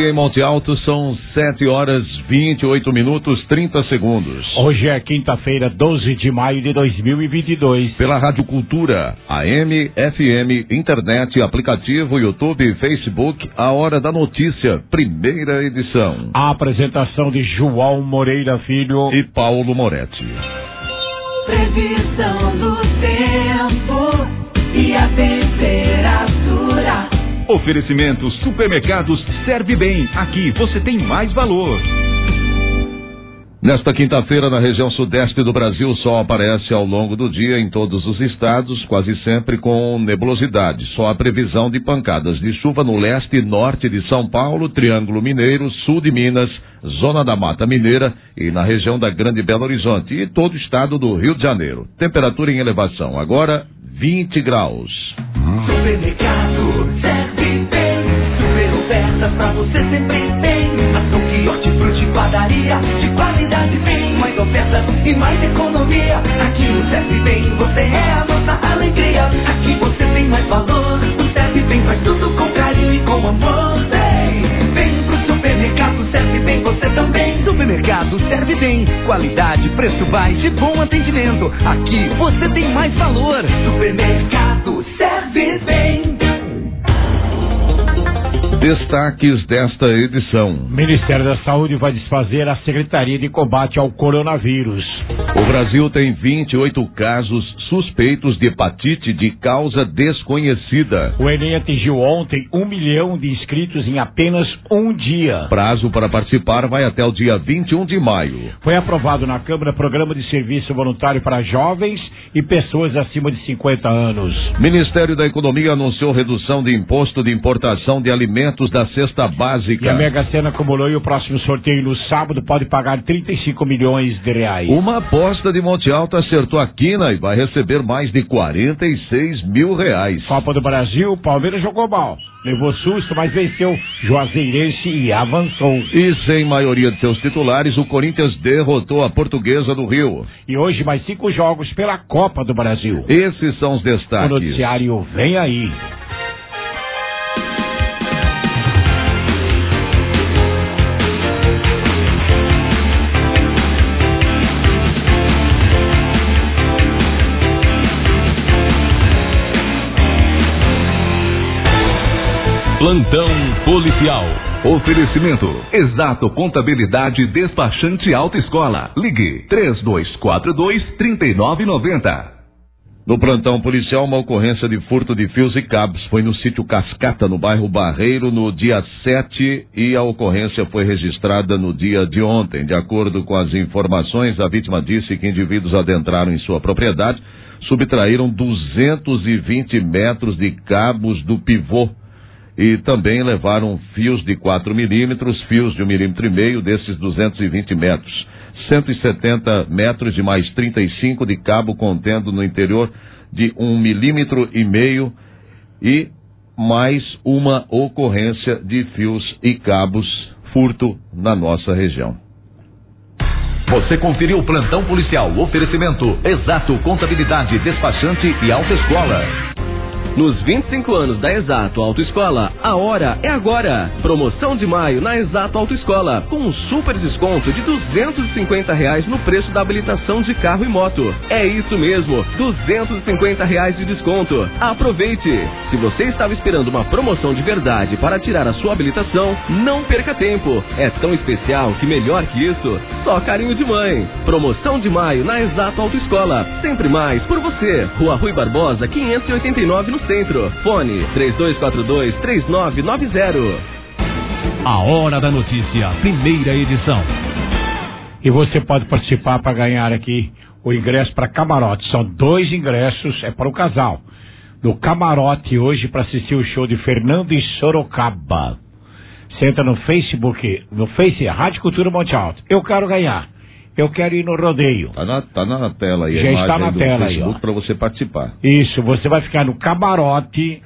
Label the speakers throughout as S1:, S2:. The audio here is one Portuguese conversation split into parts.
S1: em Monte Alto, são 7h28, 30 segundos.
S2: Hoje é quinta-feira, 12 de maio de 2022.
S1: Pela Rádio Cultura, AM, FM, internet, aplicativo, YouTube, Facebook, a Hora da Notícia, primeira edição.
S2: A apresentação de João Moreira Filho
S1: e Paulo Moretti.
S3: Previsão do tempo e a temperatura.
S4: Oferecimento Supermercados Serve Bem. Aqui você tem mais valor.
S1: Nesta quinta-feira, na região sudeste do Brasil, o sol aparece ao longo do dia em todos os estados, quase sempre com nebulosidade. Só a previsão de pancadas de chuva no leste e norte de São Paulo, Triângulo Mineiro, sul de Minas, zona da Mata Mineira e na região da Grande Belo Horizonte e todo o estado do Rio de Janeiro. Temperatura em elevação, agora 20 graus.
S3: Supermercado Serve Bem, super ofertas pra você sempre tem. Ação que hortifruti, padaria, de qualidade bem. Mais ofertas e mais economia. Aqui no Serve Bem, você é a nossa alegria. Aqui você tem mais valor. O Serve Bem faz tudo com carinho e com amor. Vem pro supermercado Serve Bem, você também.
S4: Supermercado Serve Bem. Qualidade, preço baixo e bom atendimento. Aqui você tem mais valor.
S3: Supermercado Serve Bem.
S1: Destaques desta edição.
S2: O Ministério da Saúde vai desfazer a Secretaria de Combate ao Coronavírus.
S1: O Brasil tem 28 casos suspeitos de hepatite de causa desconhecida.
S2: O Enem atingiu ontem 1 milhão de inscritos em apenas um dia.
S1: Prazo para participar vai até o dia 21 de maio.
S2: Foi aprovado na Câmara Programa de Serviço Voluntário para Jovens e pessoas acima de 50 anos.
S1: Ministério da Economia anunciou redução de imposto de importação de alimentos da cesta básica.
S2: E a Mega Sena acumulou e o próximo sorteio no sábado pode pagar 35 milhões de reais.
S1: Uma aposta de Monte Alto acertou a quina e vai receber mais de 46 mil reais.
S2: Copa do Brasil, Palmeiras jogou mal. Levou susto, mas venceu Juazeirense e avançou.
S1: E sem maioria de seus titulares, o Corinthians derrotou a Portuguesa do Rio.
S2: E hoje mais 5 jogos pela Copa do Brasil.
S1: Esses são os destaques.
S2: O noticiário vem aí.
S4: Plantão policial. Oferecimento. Exato Contabilidade Despachante Autoescola. Ligue 3242-3990.
S1: No plantão policial, uma ocorrência de furto de fios e cabos foi no sítio Cascata, no bairro Barreiro, no dia 7, e a ocorrência foi registrada no dia de ontem. De acordo com as informações, a vítima disse que indivíduos adentraram em sua propriedade, subtraíram 220 metros de cabos do pivô e também levaram fios de 4 milímetros, fios de 1,5 mm desses 220 metros. 170 metros de mais 35 de cabo contendo no interior de 1,5 mm e mais uma ocorrência de fios e cabos furto na nossa região.
S4: Você conferiu o Plantão Policial. Oferecimento Exato Contabilidade Despachante e Autoescola.
S5: Nos 25 anos da Exato Autoescola, a hora é agora. Promoção de maio na Exato Autoescola, com um super desconto de R$250 no preço da habilitação de carro e moto. É isso mesmo, R$250 de desconto. Aproveite! Se você estava esperando uma promoção de verdade para tirar a sua habilitação, não perca tempo. É tão especial que melhor que isso, só carinho de mãe. Promoção de maio na Exato Autoescola. Sempre mais por você. Rua Rui Barbosa, 589 no centro. Fone 3242-3990.
S4: A Hora da Notícia, primeira edição.
S2: E você pode participar para ganhar aqui o ingresso para camarote. São 2 ingressos, é para o casal. No camarote hoje para assistir o show de Fernando em Sorocaba. Você entra no Facebook, no Face, Rádio Cultura Monte Alto. Eu quero ganhar. Eu quero ir no rodeio.
S1: Tá na tela aí.
S2: Já está na tela aí, ó.
S1: Para você participar.
S2: Isso, você vai ficar no camarote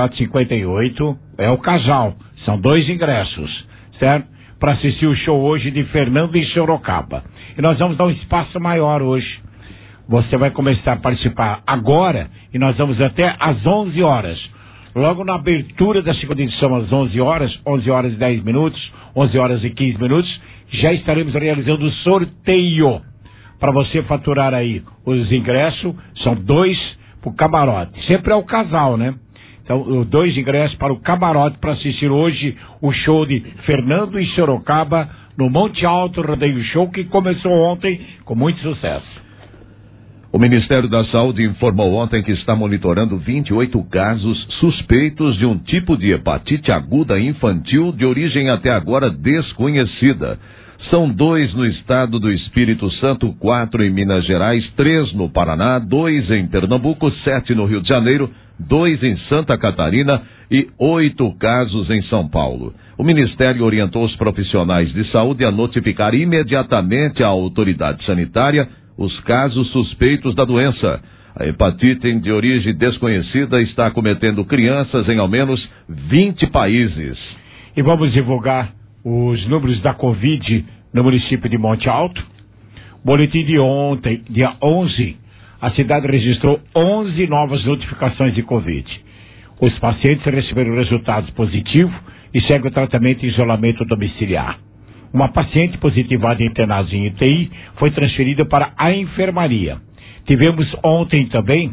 S2: 58, é o casal. São 2 ingressos, certo? Para assistir o show hoje de Fernando em Sorocaba. E nós vamos dar um espaço maior hoje. Você vai começar a participar agora e nós vamos até às 11 horas. logo na abertura da segunda edição, às 11 horas e 10 minutos, 11 horas e 15 minutos, já estaremos realizando o sorteio para você faturar aí os ingressos. São 2 pro camarote, sempre é o casal, né? Então, 2 ingressos para o camarote para assistir hoje o show de Fernando e Sorocaba no Monte Alto Rodeio Show, que começou ontem com muito sucesso.
S1: O Ministério da Saúde informou ontem que está monitorando 28 casos suspeitos de um tipo de hepatite aguda infantil de origem até agora desconhecida. São 2 no estado do Espírito Santo, 4 em Minas Gerais, 3 no Paraná, 2 em Pernambuco, 7 no Rio de Janeiro, 2 em Santa Catarina e 8 casos em São Paulo. O Ministério orientou os profissionais de saúde a notificar imediatamente à autoridade sanitária os casos suspeitos da doença. A hepatite de origem desconhecida está acometendo crianças em ao menos 20 países.
S2: E vamos divulgar os números da Covid no município de Monte Alto. Boletim de ontem, dia 11, a cidade registrou 11 novas notificações de Covid. Os pacientes receberam resultados positivos e seguem o tratamento em isolamento domiciliar. Uma paciente positivada internada em UTI foi transferida para a enfermaria. Tivemos ontem também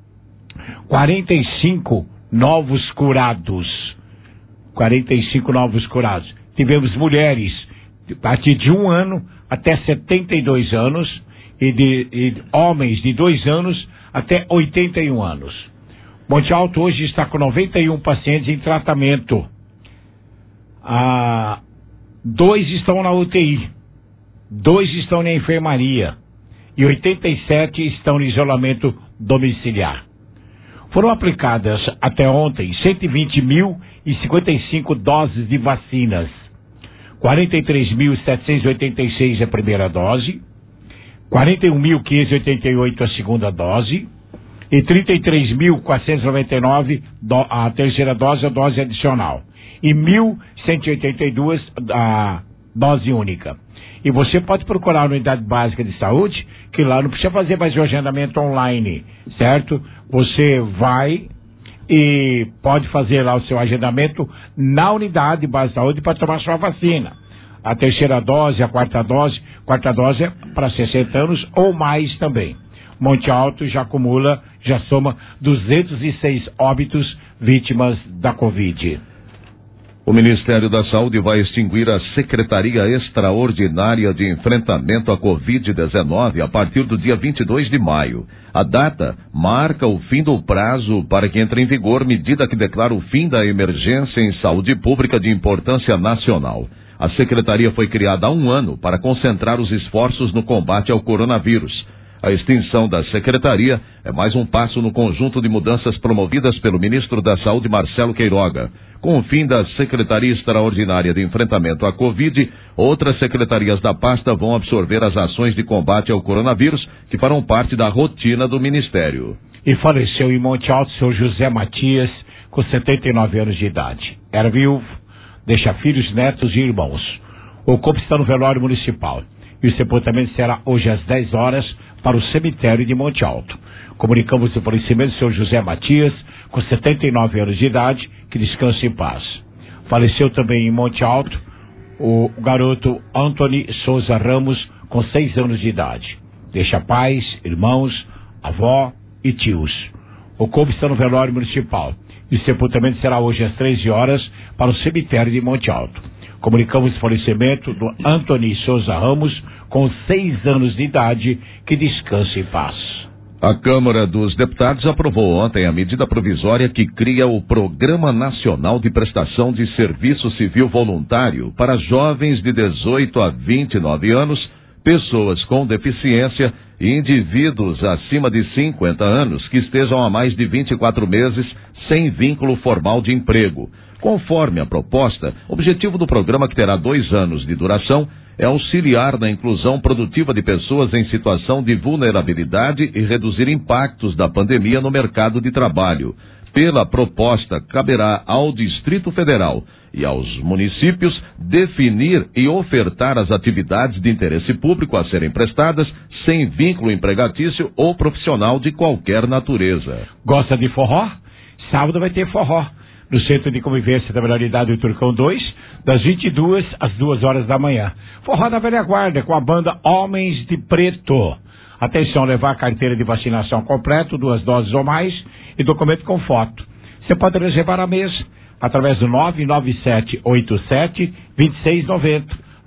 S2: 45 novos curados. 45 novos curados. Tivemos mulheres a partir de 1 ano até 72 anos e homens de 2 anos até 81 anos. Monte Alto hoje está com 91 pacientes em tratamento. 2 estão na UTI, 2 estão na enfermaria e 87 estão no isolamento domiciliar. Foram aplicadas até ontem 120.055 doses de vacinas. 43.786 a primeira dose, 41.588 a segunda dose e 33.499 a terceira dose, a dose adicional, e 1.182 a dose única. E você pode procurar a unidade básica de saúde, que lá não precisa fazer mais o agendamento online, certo? Você vai e pode fazer lá o seu agendamento na unidade básica de saúde para tomar sua vacina. A terceira dose, a quarta dose é para 60 anos ou mais também. Monte Alto já soma 206 óbitos vítimas da Covid.
S1: O Ministério da Saúde vai extinguir a Secretaria Extraordinária de Enfrentamento à Covid-19 a partir do dia 22 de maio. A data marca o fim do prazo para que entre em vigor medida que declara o fim da emergência em saúde pública de importância nacional. A secretaria foi criada há 1 ano para concentrar os esforços no combate ao coronavírus. A extinção da secretaria é mais um passo no conjunto de mudanças promovidas pelo ministro da Saúde, Marcelo Queiroga. Com o fim da Secretaria Extraordinária de Enfrentamento à Covid, outras secretarias da pasta vão absorver as ações de combate ao coronavírus, que farão parte da rotina do Ministério.
S2: E faleceu em Monte Alto o senhor José Matias, com 79 anos de idade. Era viúvo, deixa filhos, netos e irmãos. O corpo está no velório municipal. E o sepultamento será hoje às 10 horas para o cemitério de Monte Alto. Comunicamos o falecimento do senhor José Matias, com 79 anos de idade, que descanse em paz. Faleceu também em Monte Alto o garoto Antony Souza Ramos, com 6 anos de idade. Deixa pais, irmãos, avó e tios. O corpo está no velório municipal. E o sepultamento será hoje às 13 horas para o cemitério de Monte Alto. Comunicamos o falecimento do Antony Souza Ramos, com 6 anos de idade, que descanse em paz.
S1: A Câmara dos Deputados aprovou ontem a medida provisória que cria o Programa Nacional de Prestação de Serviço Civil Voluntário para jovens de 18 a 29 anos, pessoas com deficiência e indivíduos acima de 50 anos que estejam há mais de 24 meses sem vínculo formal de emprego. Conforme a proposta, o objetivo do programa, que terá 2 anos de duração, é auxiliar na inclusão produtiva de pessoas em situação de vulnerabilidade e reduzir impactos da pandemia no mercado de trabalho. Pela proposta, caberá ao Distrito Federal e aos municípios definir e ofertar as atividades de interesse público a serem prestadas sem vínculo empregatício ou profissional de qualquer natureza.
S2: Gosta de forró? sábado vai ter forró no Centro de Convivência da Melhor Idade do Turcão 2, das 22 às 2 horas da manhã. Forró da velha guarda com a banda Homens de Preto. Atenção, levar a carteira de vacinação completa, 2 doses ou mais, e documento com foto. Você pode reservar a mesa através do 99787-2690.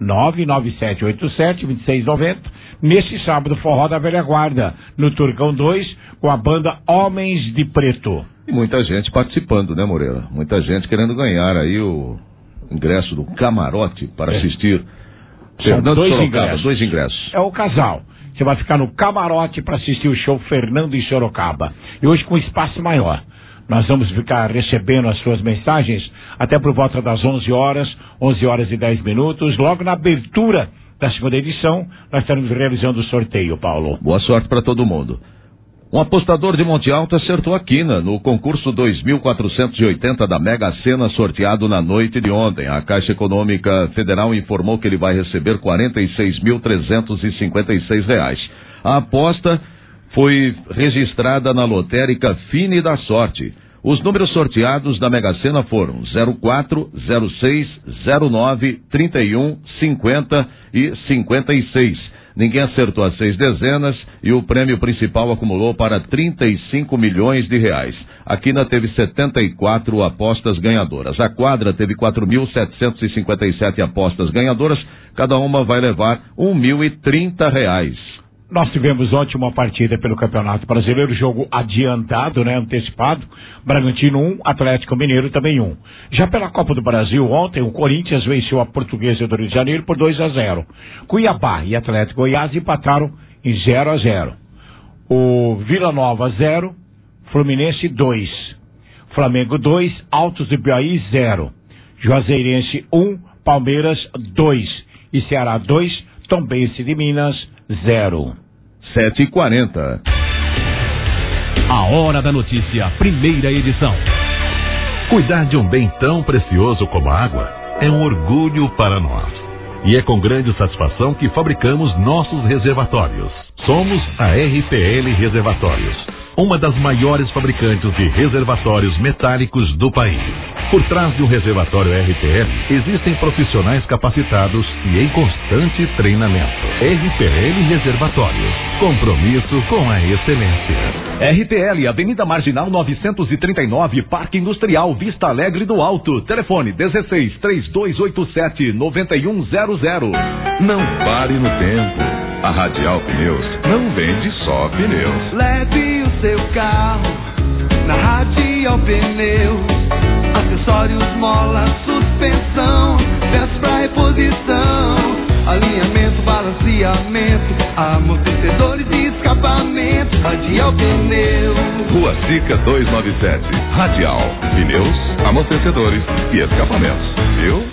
S2: 99787-2690. Neste sábado, forró da velha guarda, no Turcão 2, com a banda Homens de Preto.
S1: E muita gente participando, né, Moreira? Muita gente querendo ganhar aí o ingresso do camarote para assistir.
S2: São
S1: dois ingressos.
S2: É o casal. Você vai ficar no camarote para assistir o show Fernando em Sorocaba. E hoje com espaço maior. Nós vamos ficar recebendo as suas mensagens até por volta das 11 horas e 10 minutos. Logo na abertura da segunda edição, nós estaremos realizando o sorteio, Paulo.
S1: Boa sorte para todo mundo. Um apostador de Monte Alto acertou a quina no concurso 2.480 da Mega Sena sorteado na noite de ontem. A Caixa Econômica Federal informou que ele vai receber R$46.356. A aposta foi registrada na lotérica Fine da Sorte. Os números sorteados da Mega Sena foram 04, 06, 09, 31, 50 e 56. Ninguém acertou as 6 dezenas e o prêmio principal acumulou para R$35 milhões. A quina teve 74 apostas ganhadoras. A quadra teve 4.757 apostas ganhadoras. Cada uma vai levar R$1.030.
S2: Nós tivemos ontem uma partida pelo Campeonato Brasileiro, jogo adiantado, né, antecipado. Bragantino 1, Atlético Mineiro também 1. Já pela Copa do Brasil, ontem o Corinthians venceu a Portuguesa do Rio de Janeiro por 2-0. Cuiabá e Atlético Goiás empataram em 0-0. O Vila Nova 0, Fluminense 2. Flamengo 2, Altos do Piauí 0. Juazeirense 1, Palmeiras 2. E Ceará 2, Tombense de Minas 0.
S1: 7h40.
S4: A Hora da Notícia, primeira edição. Cuidar de um bem tão precioso como a água é um orgulho para nós. E é com grande satisfação que fabricamos nossos reservatórios. Somos a RPL Reservatórios, uma das maiores fabricantes de reservatórios metálicos do país. Por trás de um reservatório RPL, existem profissionais capacitados e em constante treinamento. RPL Reservatórios, compromisso com a excelência.
S6: RPL, Avenida Marginal 939, Parque Industrial, Vista Alegre do Alto. Telefone 16-3287-9100.
S7: Não pare no tempo. A Radial Pneus não vende só pneus.
S3: Leve o seu carro na Radial Pneus. Acessórios, mola, suspensão, peças pra reposição, alinhamento, balanceamento, amortecedores e escapamento. Radial Pneus.
S7: Rua Sica 297. Radial Pneus, amortecedores e escapamentos. Viu?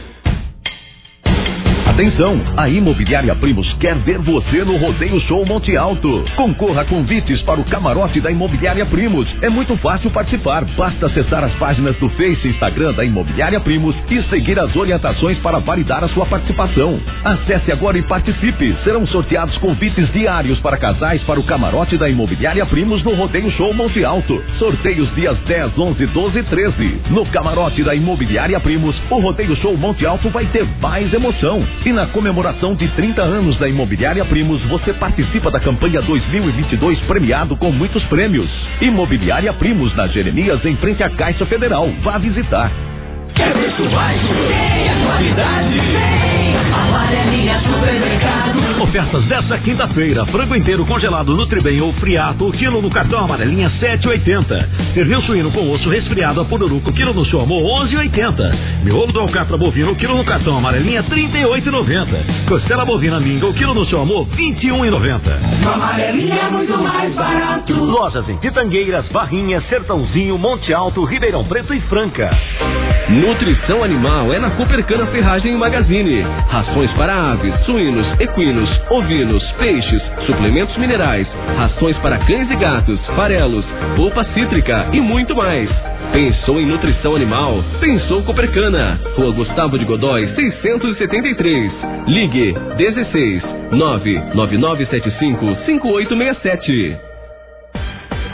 S6: Atenção, a Imobiliária Primos quer ver você no Rodeio Show Monte Alto. Concorra a convites para o camarote da Imobiliária Primos. É muito fácil participar, basta acessar as páginas do Face e Instagram da Imobiliária Primos e seguir as orientações para validar a sua participação. Acesse agora e participe. Serão sorteados convites diários para casais para o camarote da Imobiliária Primos no Rodeio Show Monte Alto. Sorteios dias 10, 11, 12 e 13. No camarote da Imobiliária Primos, o Rodeio Show Monte Alto vai ter mais emoção. E na comemoração de 30 anos da Imobiliária Primos, você participa da campanha 2022 premiado com muitos prêmios. Imobiliária Primos, na Jeremias, em frente à Caixa Federal. Vá visitar.
S3: Quer preço baixo? Tem a qualidade? Tem. Amarelinha Supermercado.
S4: Ofertas desta quinta-feira: frango inteiro congelado Nutribem ou Friato, o quilo no cartão Amarelinha 7,80. Pernil suíno com osso resfriado a Pururuco, quilo no seu amor 11,80. Miolo do alcatra bovino, quilo no cartão Amarelinha 38,90. Costela bovina minga, o quilo no seu amor 21,90.
S3: Amarelinha é muito mais barato.
S4: Lojas em Pitangueiras, Barrinha, Sertãozinho, Monte Alto, Ribeirão Preto e Franca.
S5: Nutrição animal é na Coopercana Ferragem e Magazine. Rações para aves, suínos, equinos, ovinos, peixes, suplementos minerais, rações para cães e gatos, farelos, polpa cítrica e muito mais. Pensou em nutrição animal? Pensou Coopercana. Rua Gustavo de Godói, 673. Ligue 16 99975 5867.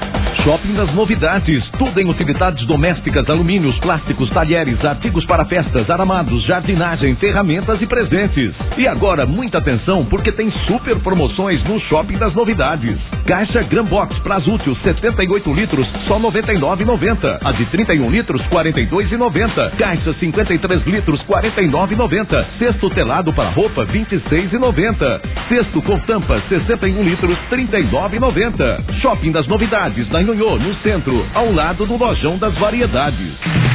S6: Shopping das Novidades. Tudo em utilidades domésticas, alumínios, plásticos, talheres, artigos para festas, aramados, jardinagem, ferramentas e presentes. E agora, muita atenção, porque tem super promoções no Shopping das Novidades. Caixa Grambox Prazútil 78 litros, só R$ 99,90. A de 31 litros, R$ 42,90. Caixa 53 litros, R$ 49,90. Cesto telado para roupa, R$ 26,90. Cesto com tampa, 61 litros, R$ 39,90. Shopping das Novidades, na Nhonhô, no centro, ao lado do Lojão das Variedades.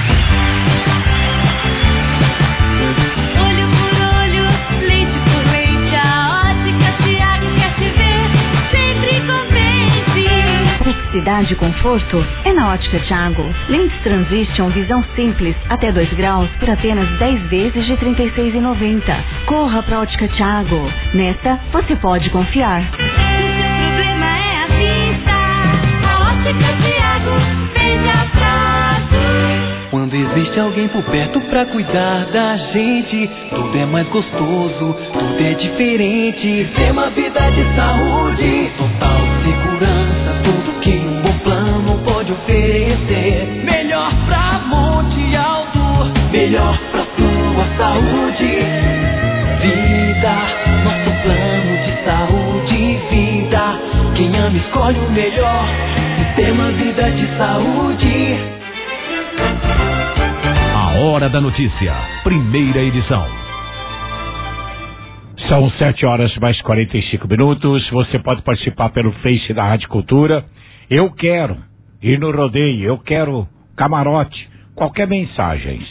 S8: Olho por olho, leite por leite, a Ótica Tiago quer te ver sempre contente.
S9: Praticidade e conforto é na Ótica Tiago. Lentes Transition Visão Simples até 2 graus por apenas 10 vezes de R$ 36,90. Corra pra Ótica Tiago. Nesta, você pode confiar.
S8: O problema é a vista. A Ótica Tiago vem atrás.
S3: Quando existe alguém por perto pra cuidar da gente, tudo é mais gostoso, tudo é diferente. Tem uma vida de saúde, total segurança, tudo que um bom plano pode oferecer. Melhor pra Monte Alto, melhor pra tua saúde. Vida, nosso plano de saúde e vida. Quem ama escolhe o melhor, Sistema Vida de Saúde.
S4: A Hora da Notícia, primeira edição.
S2: São 7 horas mais 45 minutos. Você pode participar pelo Face da Rádio Cultura. Eu quero ir no rodeio, eu quero camarote, qualquer mensagem.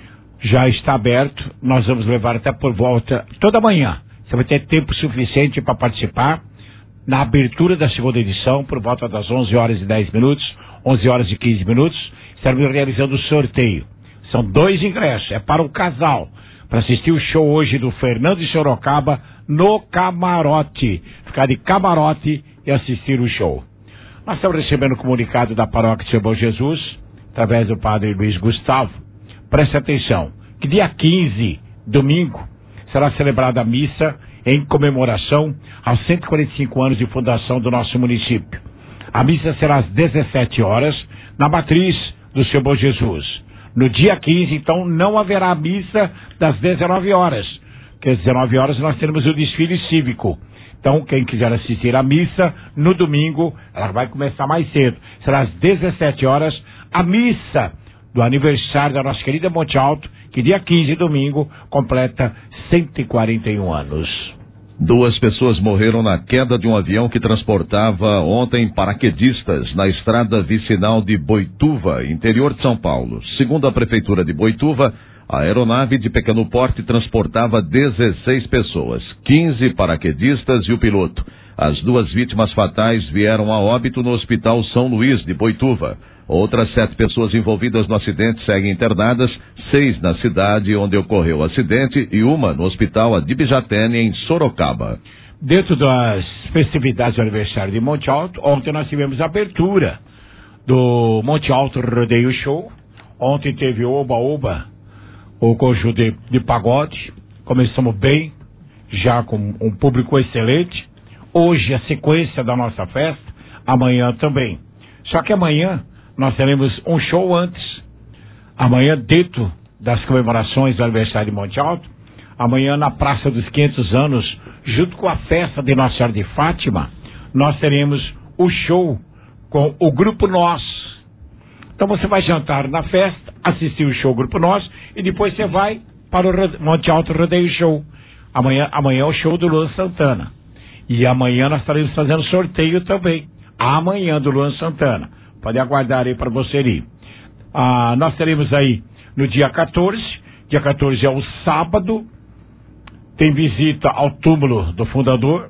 S2: Já está aberto, nós vamos levar até por volta toda manhã. Você vai ter tempo suficiente para participar na abertura da segunda edição, por volta das 11 horas e 10 minutos, 11 horas e 15 minutos. Estaremos realizando o sorteio. São 2 ingressos, é para o casal, para assistir o show hoje do Fernando de Sorocaba no camarote. Ficar de camarote e assistir o show. Nós estamos recebendo o comunicado da Paróquia de Seu Bom Jesus, através do Padre Luiz Gustavo. Preste atenção, que dia 15, domingo, será celebrada a missa em comemoração aos 145 anos de fundação do nosso município. A missa será às 17 horas, na matriz do Seu Bom Jesus. No dia 15, então, não haverá missa das 19 horas. Porque às 19 horas nós teremos o desfile cívico. Então, quem quiser assistir à missa, no domingo, ela vai começar mais cedo. Será às 17 horas, a missa do aniversário da nossa querida Monte Alto, que dia 15, domingo, completa 141 anos.
S1: 2 pessoas morreram na queda de um avião que transportava ontem paraquedistas na estrada vicinal de Boituva, interior de São Paulo. Segundo a Prefeitura de Boituva, a aeronave de pequeno porte transportava 16 pessoas, 15 paraquedistas e o piloto. As 2 vítimas fatais vieram a óbito no Hospital São Luís de Boituva. Outras 7 pessoas envolvidas no acidente seguem internadas, 6 na cidade onde ocorreu o acidente e 1 no Hospital Adibijatene, em Sorocaba.
S2: Dentro das festividades do aniversário de Monte Alto, ontem nós tivemos a abertura do Monte Alto Rodeio Show. Ontem teve o Oba Oba, o conjunto de pagode. Começamos bem, já com um público excelente. Hoje a sequência da nossa festa, amanhã também. Só que amanhã nós teremos um show antes. Amanhã, dentro das comemorações do aniversário de Monte Alto, amanhã na Praça dos 500 anos, junto com a festa de Nossa Senhora de Fátima, nós teremos o show com o Grupo Nós. Então você vai jantar na festa, assistir o show Grupo Nós, e depois você vai para o Monte Alto Rodeio Show. Amanhã é o show do Luan Santana. E amanhã nós estaremos fazendo sorteio também. Amanhã do Luan Santana. Pode aguardar aí para você ir. Nós teremos aí no dia 14. Dia 14 é o sábado. Tem visita ao túmulo do fundador,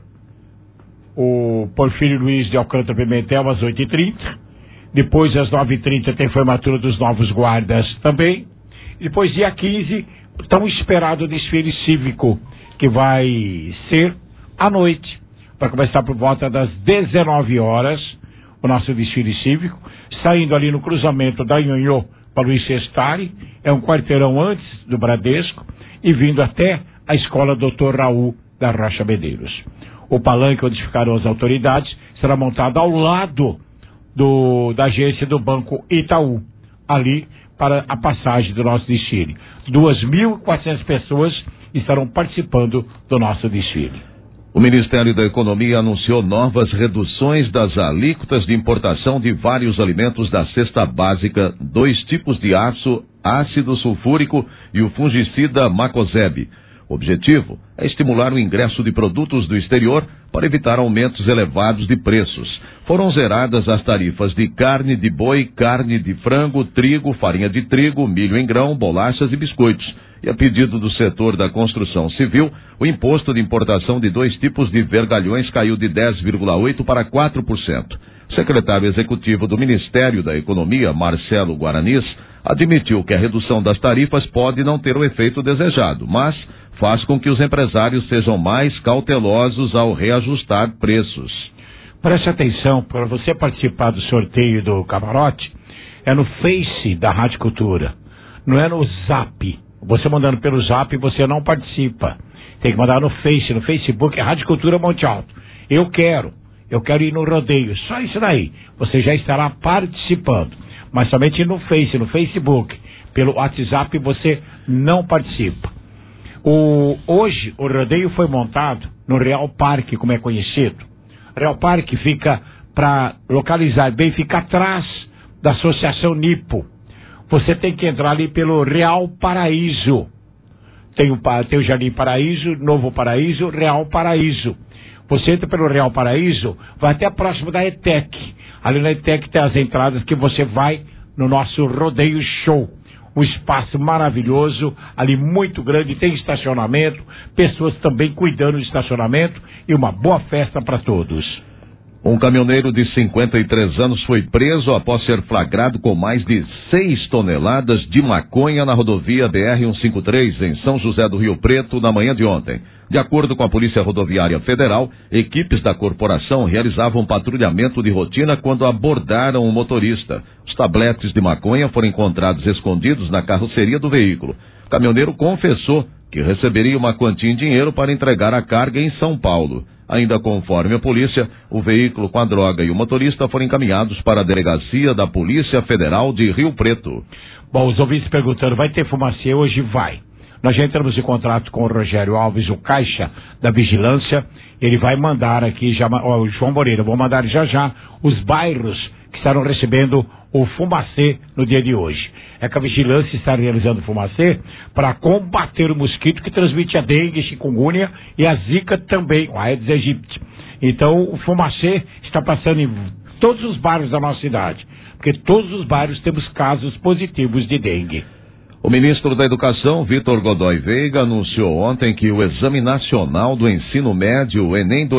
S2: o Porfírio Luiz de Alcântara Pimentel, às 8h30. Depois, às 9h30, tem formatura dos novos guardas também. Depois, dia 15, tão esperado desfile cívico, que vai ser à noite. Vai começar por volta das 19 horas, o nosso desfile cívico, saindo ali no cruzamento da Nhonhô para Luiz Sestari, é um quarteirão antes do Bradesco, e vindo até a Escola Dr. Raul da Rocha Medeiros. O palanque onde ficarão as autoridades será montado ao lado da agência do Banco Itaú, ali para a passagem do nosso desfile. 2.400 pessoas estarão participando do nosso desfile.
S1: O Ministério da Economia anunciou novas reduções das alíquotas de importação de vários alimentos da cesta básica, 2 tipos de aço, ácido sulfúrico e o fungicida Macozeb. O objetivo é estimular o ingresso de produtos do exterior para evitar aumentos elevados de preços. Foram zeradas as tarifas de carne de boi, carne de frango, trigo, farinha de trigo, milho em grão, bolachas e biscoitos. E a pedido do setor da construção civil, o imposto de importação de 2 tipos de vergalhões caiu de 10,8% para 4%. O secretário executivo do Ministério da Economia, Marcelo Guaranis, admitiu que a redução das tarifas pode não ter o efeito desejado, mas faz com que os empresários sejam mais cautelosos ao reajustar preços.
S2: Preste atenção, para você participar do sorteio do camarote, é no Face da Rádio Cultura, não é no Zap. Você mandando pelo Zap, você não participa. Tem que mandar no Face, no Facebook, é Rádio Cultura Monte Alto. Eu quero ir no rodeio, só isso daí. Você já estará participando. Mas somente no Face, no Facebook, pelo WhatsApp você não participa. Hoje o rodeio foi montado no Real Parque, como é conhecido. Real Parque fica, para localizar bem, fica atrás da Associação Nipo. Você tem que entrar ali pelo Real Paraíso. Tem o Jardim Paraíso, Novo Paraíso, Real Paraíso. Você entra pelo Real Paraíso, vai até próximo da ETEC. Ali na ETEC tem as entradas que você vai no nosso rodeio show. Um espaço maravilhoso, ali muito grande, tem estacionamento, pessoas também cuidando do estacionamento e uma boa festa para todos.
S1: Um caminhoneiro de 53 anos foi preso após ser flagrado com mais de 6 toneladas de maconha na rodovia BR-153, em São José do Rio Preto, na manhã de ontem. De acordo com a Polícia Rodoviária Federal, equipes da corporação realizavam patrulhamento de rotina quando abordaram o motorista. Os tabletes de maconha foram encontrados escondidos na carroceria do veículo. O caminhoneiro confessou que receberia uma quantia em dinheiro para entregar a carga em São Paulo. Ainda conforme a polícia, o veículo com a droga e o motorista foram encaminhados para a delegacia da Polícia Federal de Rio Preto.
S2: Bom, os ouvintes perguntando, vai ter fumacê? Hoje vai. Nós já entramos em contato com o Rogério Alves, o caixa da vigilância. Ele vai mandar aqui, o João Moreira, vou mandar já os bairros que estarão recebendo o fumacê no dia de hoje. É que a vigilância está realizando fumacê para combater o mosquito que transmite a dengue, chikungunya e a zika também, o Aedes aegypti. Então o fumacê está passando em todos os bairros da nossa cidade, porque todos os bairros temos casos positivos de dengue.
S1: O ministro da Educação, Vitor Godoy Veiga, anunciou ontem que o Exame Nacional do Ensino Médio, o Enem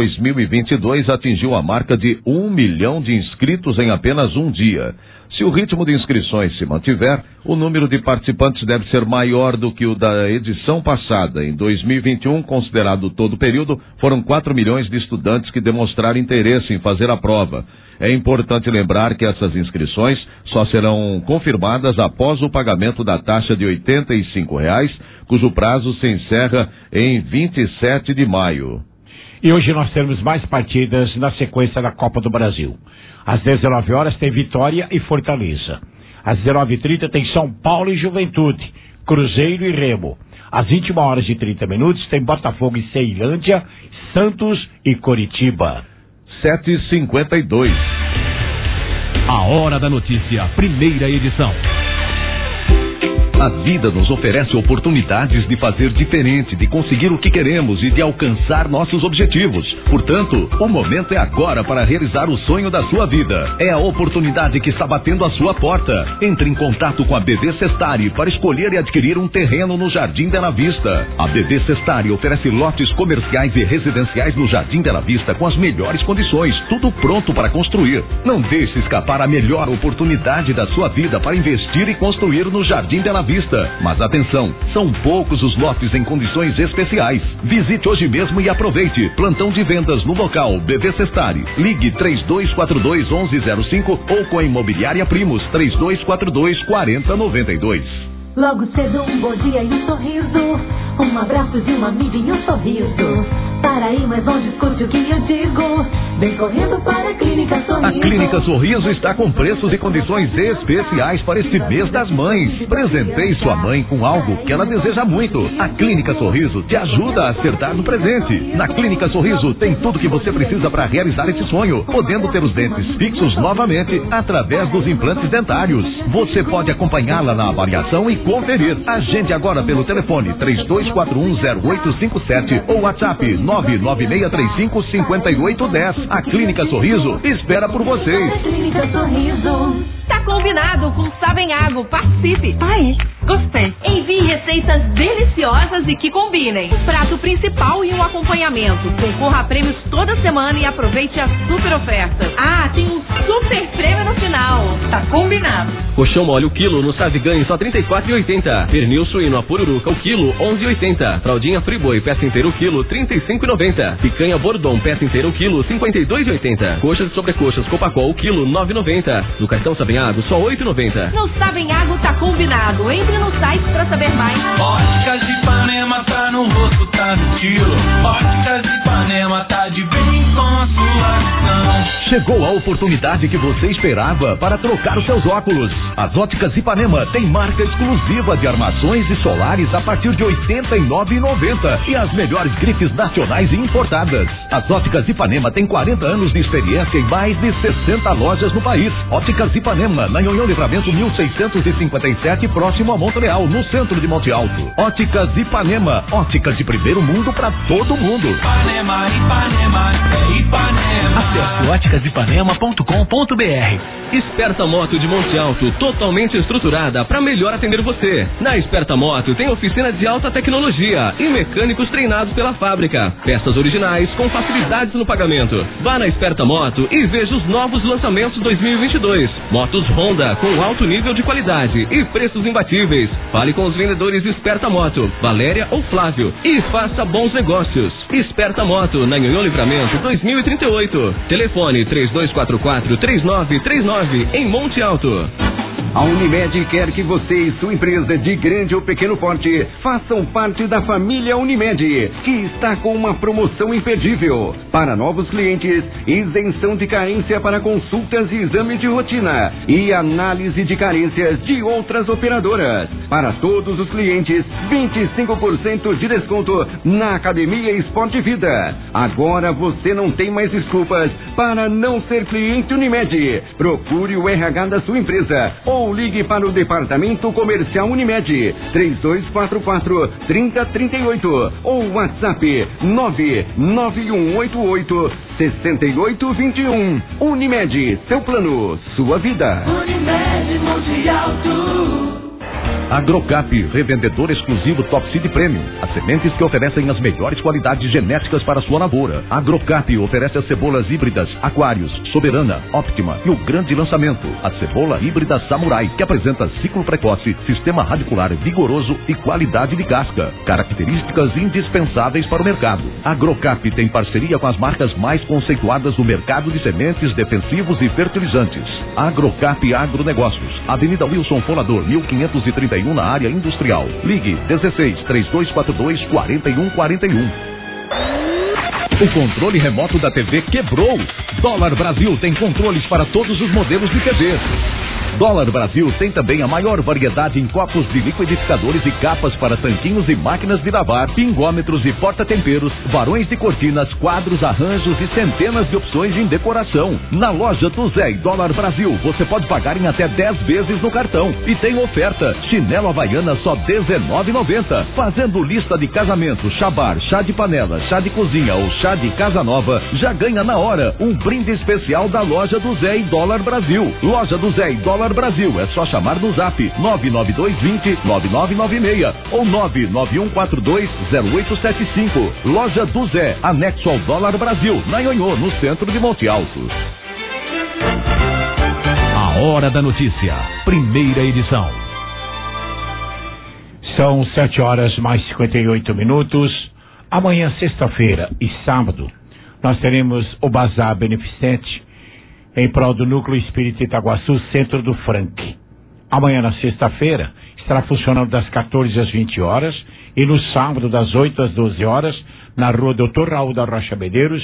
S1: 2022, atingiu a marca de 1 milhão de inscritos em apenas um dia. Se o ritmo de inscrições se mantiver, o número de participantes deve ser maior do que o da edição passada. Em 2021, considerado todo o período, foram 4 milhões de estudantes que demonstraram interesse em fazer a prova. É importante lembrar que essas inscrições só serão confirmadas após o pagamento da taxa de R$ 85,00, cujo prazo se encerra em 27 de maio.
S2: E hoje nós temos mais partidas na sequência da Copa do Brasil. Às 19 horas tem Vitória e Fortaleza. Às 19h30 tem São Paulo e Juventude, Cruzeiro e Remo. Às 21h30 tem Botafogo e Ceilândia, Santos e Coritiba.
S1: 7h52.
S4: A Hora da Notícia, primeira edição.
S6: A vida nos oferece oportunidades de fazer diferente, de conseguir o que queremos e de alcançar nossos objetivos. Portanto, o momento é agora para realizar o sonho da sua vida. É a oportunidade que está batendo à sua porta. Entre em contato com a BV Sestari para escolher e adquirir um terreno no Jardim Bela Vista. A BV Sestari oferece lotes comerciais e residenciais no Jardim Bela Vista com as melhores condições, tudo pronto para construir. Não deixe escapar a melhor oportunidade da sua vida para investir e construir no Jardim Bela Vista. Mas atenção, são poucos os lotes em condições especiais. Visite hoje mesmo e aproveite. Plantão de vendas no local BV Sestari. Ligue 3242-1105 ou com a Imobiliária Primos 3242-4092.
S8: Logo cedo um bom dia e um sorriso Um abraço de uma amiga e um sorriso. Para ir mais longe, escute o que eu digo. Vem correndo para a Clínica Sorriso.
S6: A Clínica Sorriso está com preços e condições especiais para este mês das mães. Presenteie sua mãe com algo que ela deseja muito. A Clínica Sorriso te ajuda a acertar no presente. Na Clínica Sorriso tem tudo que você precisa para realizar esse sonho, podendo ter os dentes fixos novamente através dos implantes dentários. Você pode acompanhá-la na avaliação e conferir. Agende agora pelo telefone 32410857 ou WhatsApp 996355810. A Clínica Sorriso espera por vocês.
S8: Clínica Sorriso.
S10: Tá combinado com Sabenhago. Participe.
S9: Ai, gostei.
S10: Envie receitas deliciosas e que combinem. Um prato principal e um acompanhamento. Concorra a prêmios toda semana e aproveite as super ofertas. Ah, tem um super prêmio no final.
S9: Tá combinado.
S5: Colchão mole o quilo no Saviganho só R$ 34,80. Pernil suíno a pururuca o quilo R$ 11,80. Fraldinha Friboi peça inteira o quilo R$ 35,90. Picanha Bordon peça inteira o quilo R$ 52,80. Coxas e sobrecoxas Copacol o quilo R$ 9,90. No cartão Sabenhago só R$ 8,90.
S10: No Sabenhago tá combinado. Entre no site pra saber mais.
S3: Óticas de Ipanema tá no rosto, tá no estilo. Óticas de Ipanema tá de bem com a sua visão.
S6: Chegou a oportunidade que você esperava para trocar os seus óculos. As Óticas Ipanema tem marca exclusiva de armações e solares a partir de R$ 89,90 e as melhores grifes nacionais e importadas. As Óticas Ipanema tem 40 anos de experiência em mais de 60 lojas no país. Óticas Ipanema, na Nhonhão Livramento 1657, próximo a Montreal, no centro de Monte Alto. Óticas Ipanema, óticas de primeiro mundo para todo mundo.
S3: Ipanema, Ipanema, é Ipanema.
S6: Acesse óticasipanema.com.br.
S5: Esperta Moto de Monte Alto, totalmente estruturada para melhor atender você. Na Esperta Moto tem oficina de alta tecnologia e mecânicos treinados pela fábrica. Peças originais com facilidades no pagamento. Vá na Esperta Moto e veja os novos lançamentos 2022. Motos Honda com alto nível de qualidade e preços imbatíveis. Fale com os vendedores Esperta Moto, Valéria ou Flávio, e faça bons negócios. Esperta Moto, na Nhonhão Livramento 2038. Telefone 3244-3939 em Monte Alto.
S11: A Unimed quer que você e sua empresa de grande ou pequeno porte façam parte da família Unimed, que está com uma promoção imperdível. Para novos clientes, isenção de carência para consultas e exames de rotina e análise de carências de outras operadoras. Para todos os clientes, 25% de desconto na Academia Esporte Vida. Agora você não tem mais desculpas para não ser cliente Unimed. Procure o RH da sua empresa ou ligue para o Departamento Comercial Unimed 3244-3038 ou WhatsApp 99188-6821. Unimed, seu plano, sua vida.
S3: Unimed Monte Alto.
S6: Agrocap, revendedor exclusivo Top Seed Premium. As sementes que oferecem as melhores qualidades genéticas para sua lavoura. Agrocap oferece as cebolas híbridas Aquários, Soberana, Optima e o grande lançamento, a cebola híbrida Samurai, que apresenta ciclo precoce, sistema radicular vigoroso e qualidade de casca. Características indispensáveis para o mercado. Agrocap tem parceria com as marcas mais conceituadas do mercado de sementes, defensivos e fertilizantes. Agrocap Agronegócios, Avenida Wilson Fonador, 1531, na área industrial. Ligue 16-3242-4141. O controle remoto da TV quebrou. Dólar Brasil tem controles para todos os modelos de TVs. Dólar Brasil tem também a maior variedade em copos de liquidificadores e capas para tanquinhos e máquinas de lavar, pingômetros e porta-temperos, varões de cortinas, quadros, arranjos e centenas de opções em decoração. Na loja do Zé e Dólar Brasil, você pode pagar em até 10 vezes no cartão. E tem oferta, chinelo Havaiana só R$19,90. Fazendo lista de casamento, chabar, chá de panela, chá de cozinha ou chá de casa nova, já ganha na hora um brinde especial da loja do Zé e Dólar Brasil. Loja do Zé e Dólar Brasil, é só chamar no zap 99220-9996 ou 99142-0875. Loja do Zé, anexo ao Dólar Brasil, na Nhonhô, no centro de Monte Alto.
S4: A Hora da Notícia, primeira edição.
S2: São 7h mais 58. Amanhã, sexta-feira e sábado, nós teremos o Bazar Beneficente em prol do Núcleo Espírita Itaguaçu, centro do Frank. Amanhã, na sexta-feira, estará funcionando das 14 às 20 horas e no sábado das 8 às 12 horas, na rua Dr. Raul da Rocha Medeiros,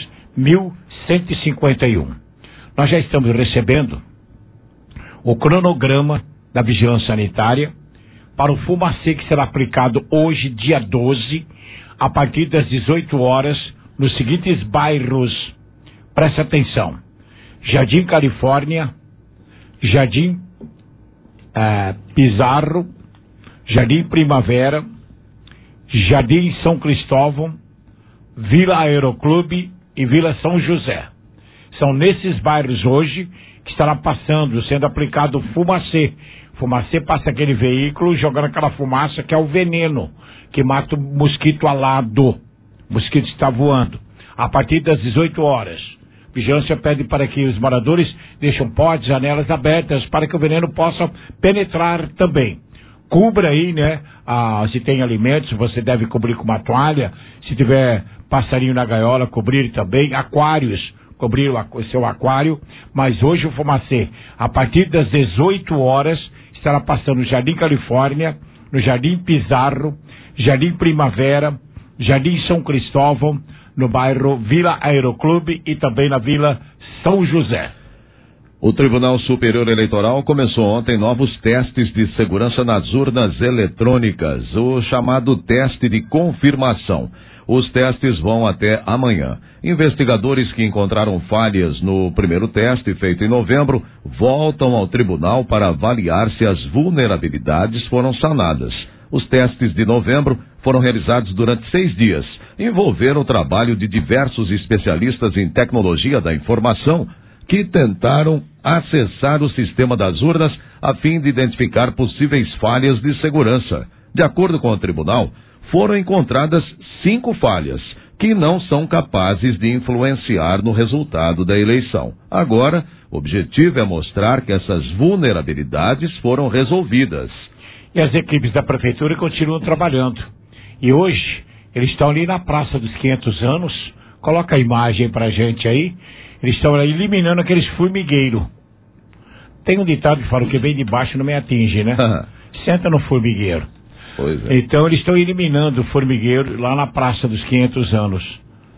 S2: 1151. Nós já estamos recebendo o cronograma da vigilância sanitária para o fumacê que será aplicado hoje, dia 12, a partir das 18 horas, nos seguintes bairros. Preste atenção: Jardim Califórnia, Jardim Pizarro, Jardim Primavera, Jardim São Cristóvão, Vila Aeroclube e Vila São José. São nesses bairros hoje que estará sendo aplicado o fumacê. Fumacê passa aquele veículo jogando aquela fumaça que é o veneno, que mata o mosquito alado. O mosquito está voando. A partir das 18 horas. Vigilância pede para que os moradores deixem portas, janelas abertas para que o veneno possa penetrar também. Cubra aí, né? Se tem alimentos, você deve cobrir com uma toalha. Se tiver passarinho na gaiola, cobrir também. Aquários, cobrir o seu aquário. Mas hoje o fumacê, a partir das 18 horas, estará passando no Jardim Califórnia, no Jardim Pizarro, Jardim Primavera, Jardim São Cristóvão, no bairro Vila Aeroclube e também na Vila São José.
S1: O Tribunal Superior Eleitoral começou ontem novos testes de segurança nas urnas eletrônicas, o chamado teste de confirmação. Os testes vão até amanhã. Investigadores que encontraram falhas no primeiro teste, feito em novembro, voltam ao tribunal para avaliar se as vulnerabilidades foram sanadas. Os testes de novembro foram realizados durante 6 dias. Envolveram o trabalho de diversos especialistas em tecnologia da informação que tentaram acessar o sistema das urnas a fim de identificar possíveis falhas de segurança. De acordo com o tribunal, foram encontradas 5 falhas que não são capazes de influenciar no resultado da eleição. Agora, o objetivo é mostrar que essas vulnerabilidades foram resolvidas.
S2: E as equipes da prefeitura continuam trabalhando. E hoje, eles estão ali na Praça dos 500 anos. Coloca a imagem pra gente aí. Eles estão ali eliminando aqueles formigueiros. Tem um ditado que fala que vem de baixo não me atinge, né? Senta no formigueiro.
S1: Pois é.
S2: Então eles estão eliminando o formigueiro lá na Praça dos 500 anos.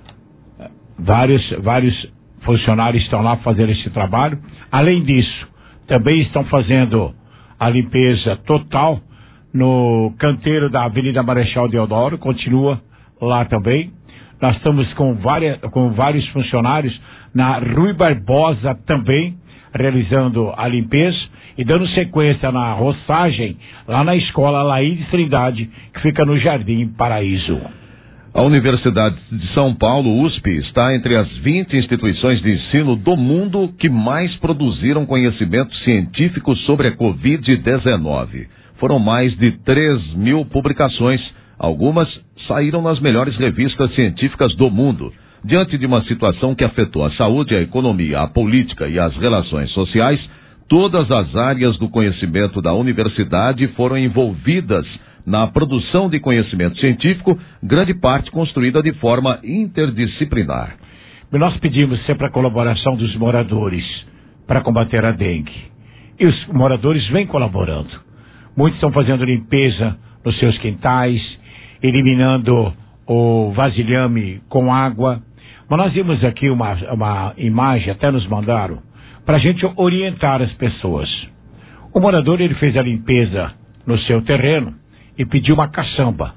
S2: Vários funcionários estão lá fazendo esse trabalho. Além disso, também estão fazendo a limpeza total no canteiro da Avenida Marechal Deodoro, continua lá também. Nós estamos com vários funcionários na Rui Barbosa também, realizando a limpeza e dando sequência na roçagem lá na escola Laíde Trindade, que fica no Jardim Paraíso.
S1: A Universidade de São Paulo, USP, está entre as 20 instituições de ensino do mundo que mais produziram conhecimento científico sobre a Covid-19. Foram mais de 3.000 publicações, algumas saíram nas melhores revistas científicas do mundo. Diante de uma situação que afetou a saúde, a economia, a política e as relações sociais, todas as áreas do conhecimento da universidade foram envolvidas na produção de conhecimento científico, grande parte construída de forma interdisciplinar.
S2: Nós pedimos sempre a colaboração dos moradores para combater a dengue. E os moradores vêm colaborando. Muitos estão fazendo limpeza nos seus quintais, eliminando o vasilhame com água. Mas nós vimos aqui uma imagem, até nos mandaram, para a gente orientar as pessoas. O morador, ele fez a limpeza no seu terreno e pediu uma caçamba.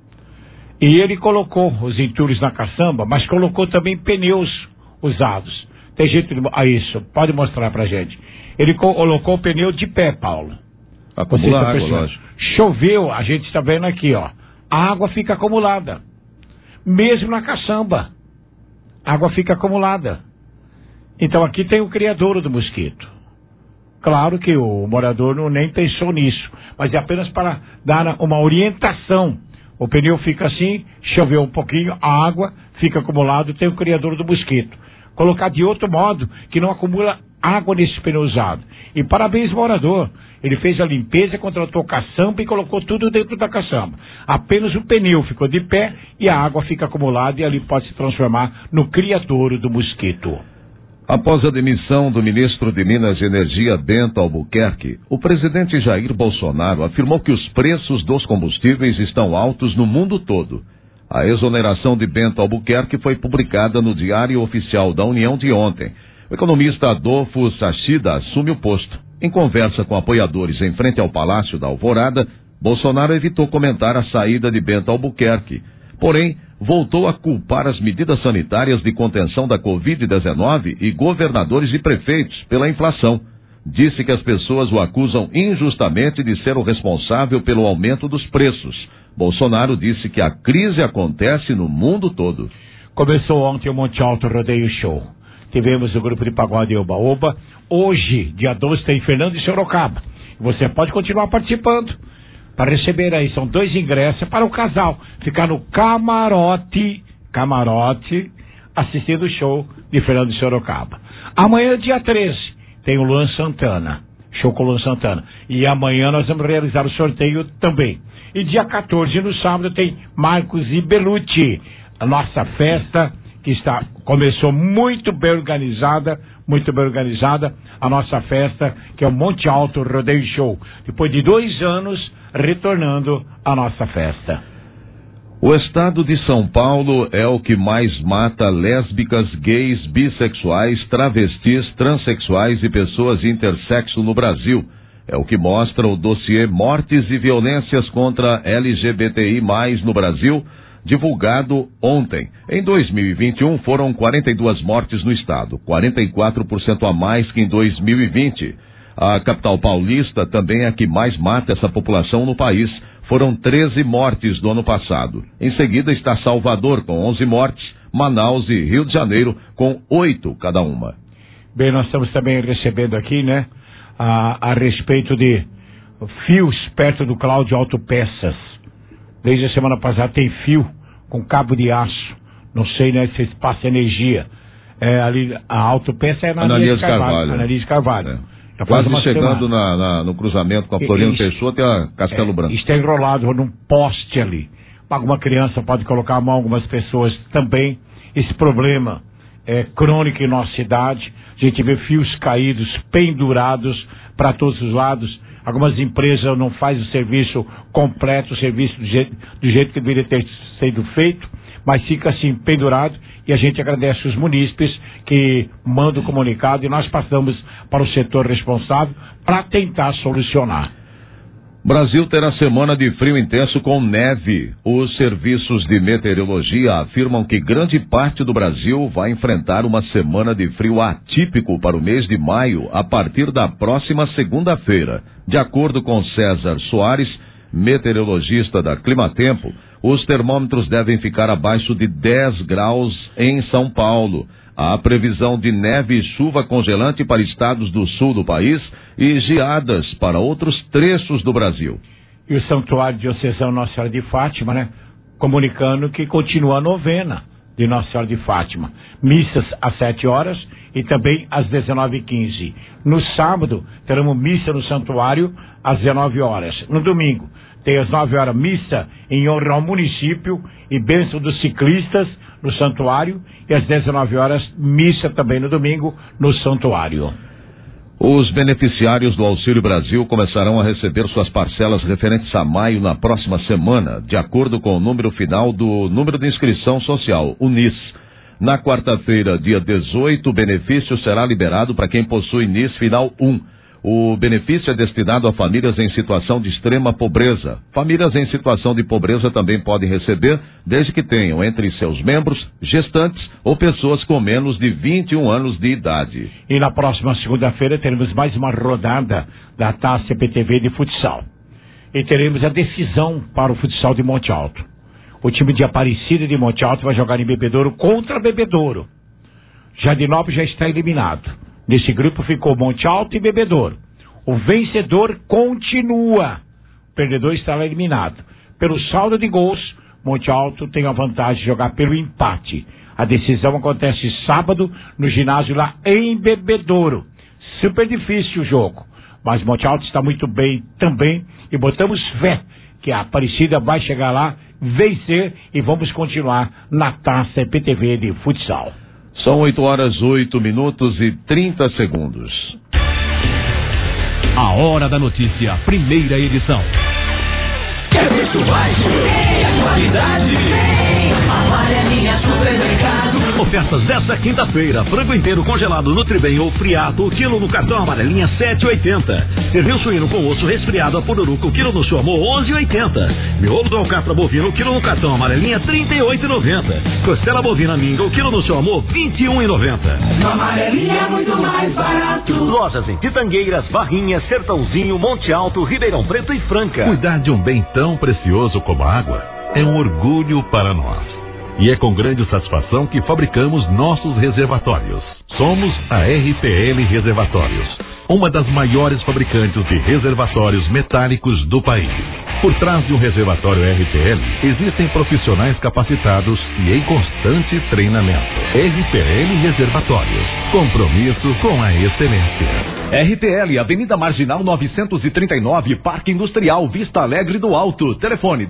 S2: E ele colocou os entulhos na caçamba, mas colocou também pneus usados. Tem jeito de... isso, pode mostrar pra gente. Ele colocou o pneu de pé, Paulo.
S1: Acumular água, lógico.
S2: Choveu, a gente está vendo aqui, ó. A água fica acumulada. Mesmo na caçamba. A água fica acumulada. Então aqui tem o criadouro do mosquito. Claro que o morador nem pensou nisso, mas é apenas para dar uma orientação. O pneu fica assim, choveu um pouquinho, a água fica acumulada, tem o criador do mosquito. Colocar de outro modo, que não acumula água nesse pneu usado. E parabéns, morador. Ele fez a limpeza, contratou caçamba e colocou tudo dentro da caçamba. Apenas o pneu ficou de pé e a água fica acumulada e ali pode se transformar no criadouro do mosquito.
S1: Após a demissão do ministro de Minas e Energia, Bento Albuquerque, o presidente Jair Bolsonaro afirmou que os preços dos combustíveis estão altos no mundo todo. A exoneração de Bento Albuquerque foi publicada no Diário Oficial da União de ontem. O economista Adolfo Sachida assume o posto. Em conversa com apoiadores em frente ao Palácio da Alvorada, Bolsonaro evitou comentar a saída de Bento Albuquerque. Porém, voltou a culpar as medidas sanitárias de contenção da Covid-19 e governadores e prefeitos pela inflação. Disse que as pessoas o acusam injustamente de ser o responsável pelo aumento dos preços. Bolsonaro disse que a crise acontece no mundo todo.
S2: Começou ontem o Monte Alto Rodeio Show. Tivemos o grupo de pagode Oba Oba. Hoje, dia 12, tem Fernando de Sorocaba. Você pode continuar participando para receber aí. São 2 ingressos para o casal ficar no camarote, assistindo o show de Fernando de Sorocaba. Amanhã, dia 13, tem o Luan Santana. Show com o Luan Santana. E amanhã nós vamos realizar o sorteio também. E dia 14, no sábado, tem Marcos e Belucci. A nossa festa que começou muito bem organizada, a nossa festa, que é o Monte Alto Rodeio Show. Depois de 2 anos, retornando a nossa festa.
S1: O estado de São Paulo é o que mais mata lésbicas, gays, bissexuais, travestis, transexuais e pessoas intersexo no Brasil. É o que mostra o dossiê Mortes e Violências contra LGBTI+, no Brasil, divulgado ontem. Em 2021, foram 42 mortes no estado, 44% a mais que em 2020. A capital paulista também é a que mais mata essa população no país. Foram 13 mortes no ano passado. Em seguida está Salvador, com 11 mortes, Manaus e Rio de Janeiro, com 8 cada uma.
S2: Bem, nós estamos também recebendo aqui, né, a respeito de fios perto do Cláudio Autopeças. Desde a semana passada tem fio com cabo de aço. Não sei, né, se passa energia. Ali, a Autopeça é na Ananias Carvalho. Ananias Carvalho.
S1: Quase chegando no cruzamento com a Floriano Pessoa até a Castelo Branco.
S2: Está enrolado num poste ali. Alguma criança pode colocar a mão, algumas pessoas também. Esse problema é crônico em nossa cidade. A gente vê fios caídos, pendurados para todos os lados. Algumas empresas não fazem o serviço completo, o serviço do jeito que deveria ter sido feito, mas fica assim pendurado, e a gente agradece os munícipes que mandam o comunicado e nós passamos para o setor responsável para tentar solucionar.
S1: Brasil terá semana de frio intenso com neve. Os serviços de meteorologia afirmam que grande parte do Brasil vai enfrentar uma semana de frio atípico para o mês de maio, a partir da próxima segunda-feira. De acordo com César Soares, meteorologista da Climatempo, os termômetros devem ficar abaixo de 10 graus em São Paulo. Há previsão de neve e chuva congelante para estados do sul do país e geadas para outros trechos do Brasil.
S2: E o Santuário Diocesano Nossa Senhora de Fátima, né, comunicando que continua a novena de Nossa Senhora de Fátima. Missas às 7 horas e também às 19h15. No sábado, teremos missa no santuário às 19 horas. No domingo, tem às 9 horas missa em honra ao município e bênção dos ciclistas no santuário, e às 19 horas missa também no domingo no santuário.
S1: Os beneficiários do Auxílio Brasil começarão a receber suas parcelas referentes a maio na próxima semana, de acordo com o número final do número de inscrição social, o NIS. Na quarta-feira, dia 18, o benefício será liberado para quem possui NIS final 1. O benefício é destinado a famílias em situação de extrema pobreza. Famílias em situação de pobreza também podem receber, desde que tenham entre seus membros gestantes ou pessoas com menos de 21 anos de idade.
S2: E na próxima segunda-feira teremos mais uma rodada da Taça CPTV de futsal. E teremos a decisão para o futsal de Monte Alto. O time de Aparecida de Monte Alto vai jogar em Bebedouro contra Bebedouro. Jardinópolis já está eliminado. Nesse grupo ficou Monte Alto e Bebedouro. O vencedor continua. O perdedor estará eliminado. Pelo saldo de gols, Monte Alto tem a vantagem de jogar pelo empate. A decisão acontece sábado no ginásio lá em Bebedouro. Super difícil o jogo, mas Monte Alto está muito bem também e botamos fé que a Aparecida vai chegar lá, vencer e vamos continuar na Taça EPTV de futsal.
S1: São 8h08:30.
S4: A Hora da Notícia, primeira edição.
S3: Quer preço baixo? É qualidade? Amarelinha Supermercado.
S4: Ofertas desta quinta-feira: frango inteiro congelado Nutribem ou friato, o quilo no cartão Amarelinha 7,80. Pernil suíno com osso resfriado a pururuca, o quilo no seu amor 11,80. Miolo do alcatra bovino, o quilo no cartão Amarelinha 38,90. Costela bovina minga, o quilo no seu amor 21,90.
S3: No Amarelinha é muito mais barato.
S4: Lojas em Pitangueiras, Barrinhas, Sertãozinho, Monte Alto, Ribeirão Preto e Franca. Cuidar de um bem tão precioso como a água é um orgulho para nós. E é com grande satisfação que fabricamos nossos reservatórios. Somos a RPL Reservatórios, uma das maiores fabricantes de reservatórios metálicos do país. Por trás de um reservatório RPL, existem profissionais capacitados e em constante treinamento. RPL Reservatórios, compromisso com a excelência.
S6: RPL, Avenida Marginal 939, Parque Industrial, Vista Alegre do Alto. Telefone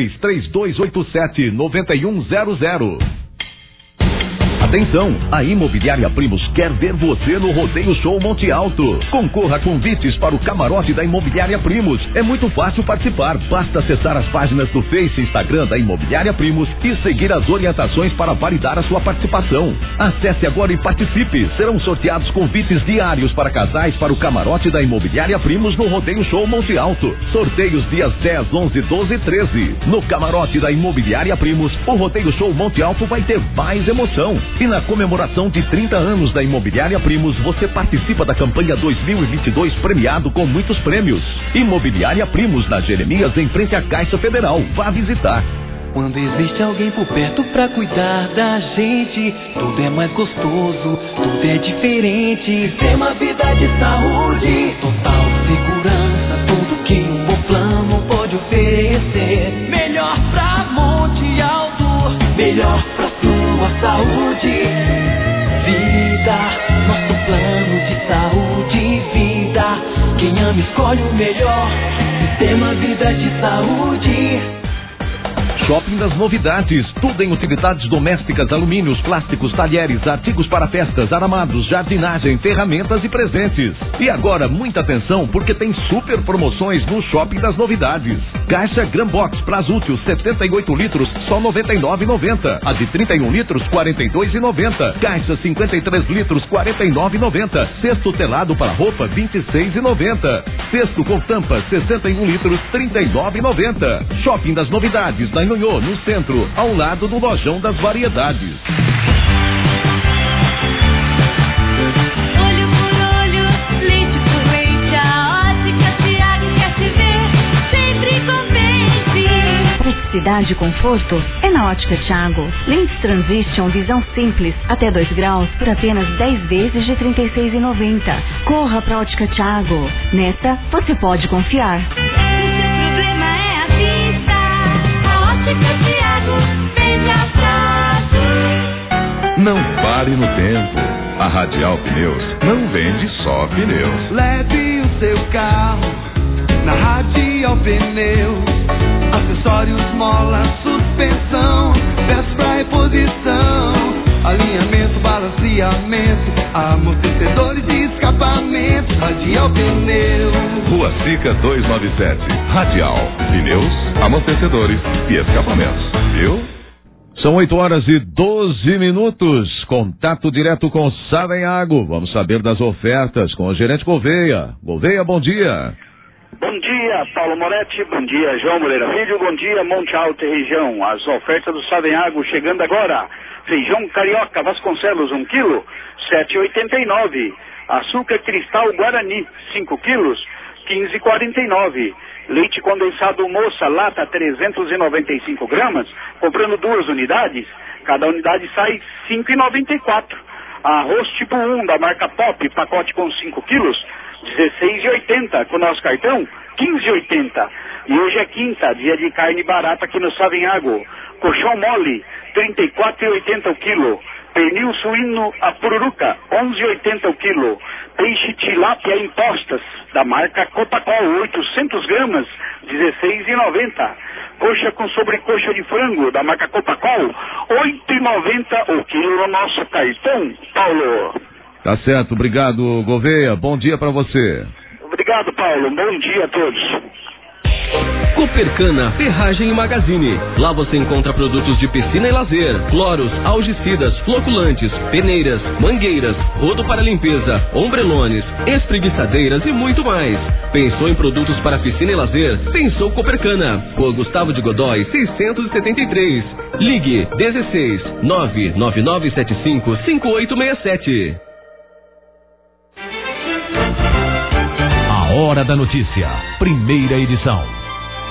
S6: 16-3287-9100. Atenção, a Imobiliária Primos quer ver você no Rodeio Show Monte Alto. Concorra a convites para o camarote da Imobiliária Primos. É muito fácil participar, basta acessar as páginas do Face e Instagram da Imobiliária Primos e seguir as orientações para validar a sua participação. Acesse agora e participe. Serão sorteados convites diários para casais para o camarote da Imobiliária Primos no Rodeio Show Monte Alto. Sorteios dias 10, 11, 12 e 13. No camarote da Imobiliária Primos, o Rodeio Show Monte Alto vai ter mais emoção. E na comemoração de 30 anos da Imobiliária Primos, você participa da campanha 2022 premiado com muitos prêmios. Imobiliária Primos, na Jeremias, em frente à Caixa Federal. Vá visitar.
S3: Quando existe alguém por perto pra cuidar da gente, tudo é mais gostoso, tudo é diferente. Sistema Vida de Saúde, total segurança, tudo que um bom plano pode oferecer. Melhor pra Monte Alto, melhor pra sua saúde. Vida, nosso plano de saúde e vida. Quem ama escolhe o melhor. Sistema Vida de Saúde.
S6: Shopping das Novidades, tudo em utilidades domésticas, alumínios, plásticos, talheres, artigos para festas, aramados, jardinagem, ferramentas e presentes. E agora, muita atenção, porque tem super promoções no Shopping das Novidades. Caixa Grambox Prazútil 78 litros, só R$ 99,90. A de 31 litros, R$ 42,90. Caixa 53 litros, R$ 49,90. Cesto telado para roupa, R$ 26,90. Cesto com tampa, 61 litros, R$ 39,90. Shopping das Novidades, na Inhonhô, no centro, ao lado do Lojão das Variedades.
S8: Olho por olho, leite por leite, a Ótica Tiago quer te ver sempre contente.
S9: Praticidade e conforto é na Ótica Tiago. Lentes Transition, visão simples, até 2 graus, por apenas 10 vezes de R$ 36,90. Corra pra Ótica Tiago. Nesta, você pode confiar.
S7: Não pare no tempo. A Radial Pneus não vende só pneus.
S3: Leve o seu carro na Radial Pneus. Acessórios, mola, suspensão, peças pra reposição, alinhamento, balanceamento, amortecedores e escapamento. Radial Pneus.
S7: Rua Sica 297. Radial Pneus, amortecedores e escapamentos. Viu?
S1: São 8h12. Contato direto com Savenhago. Vamos saber das ofertas com o gerente Gouveia. Gouveia, bom dia.
S12: Bom dia, Paulo Moretti. Bom dia, João Moreira Filho. Bom dia, Monte Alto e região. As ofertas do Savenhago chegando agora. Feijão carioca Vasconcelos, 1 quilo, R$ 7,89. Açúcar cristal Guarani, 5 quilos, R$ 15,49. Leite condensado Moça, lata 395 gramas, comprando 2 unidades, cada unidade sai R$ 5,94. Arroz tipo 1 da marca Pop, pacote com 5 quilos, R$ 16,80. Com nosso cartão, R$ 15,80. E hoje é quinta, dia de carne barata aqui no Savenhago. Colchão mole, R$ 34,80 o quilo, Pernil suíno a pururuca, 11,80 o quilo. Peixe tilápia em postas, da marca Copacol, 800 gramas, 16,90. Coxa com sobrecoxa de frango, da marca Copacol, 8,90 o quilo no nosso cartão, Paulo.
S1: Tá certo, obrigado, Gouveia. Bom dia pra você.
S12: Obrigado, Paulo. Bom dia a todos.
S5: Copercana, Ferragem e Magazine. Lá você encontra produtos de piscina e lazer, cloros, algicidas, floculantes, peneiras, mangueiras, rodo para limpeza, ombrelones, espreguiçadeiras e muito mais. Pensou em produtos para piscina e lazer? Pensou Copercana. Rua Gustavo de Godói, 673. Ligue 16 99975 5867.
S4: A Hora da Notícia, primeira edição.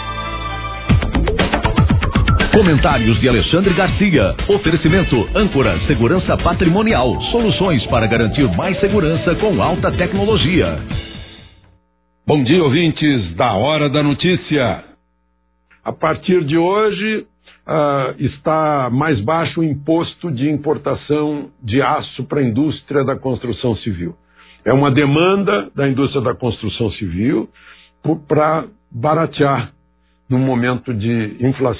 S4: Comentários de Alexandre Garcia. Oferecimento Âncora Segurança Patrimonial. Soluções para garantir mais segurança com alta tecnologia.
S13: Bom dia, ouvintes da Hora da Notícia. A partir de hoje, está mais baixo o imposto de importação de aço para a indústria da construção civil. É uma demanda da indústria da construção civil para baratear num momento de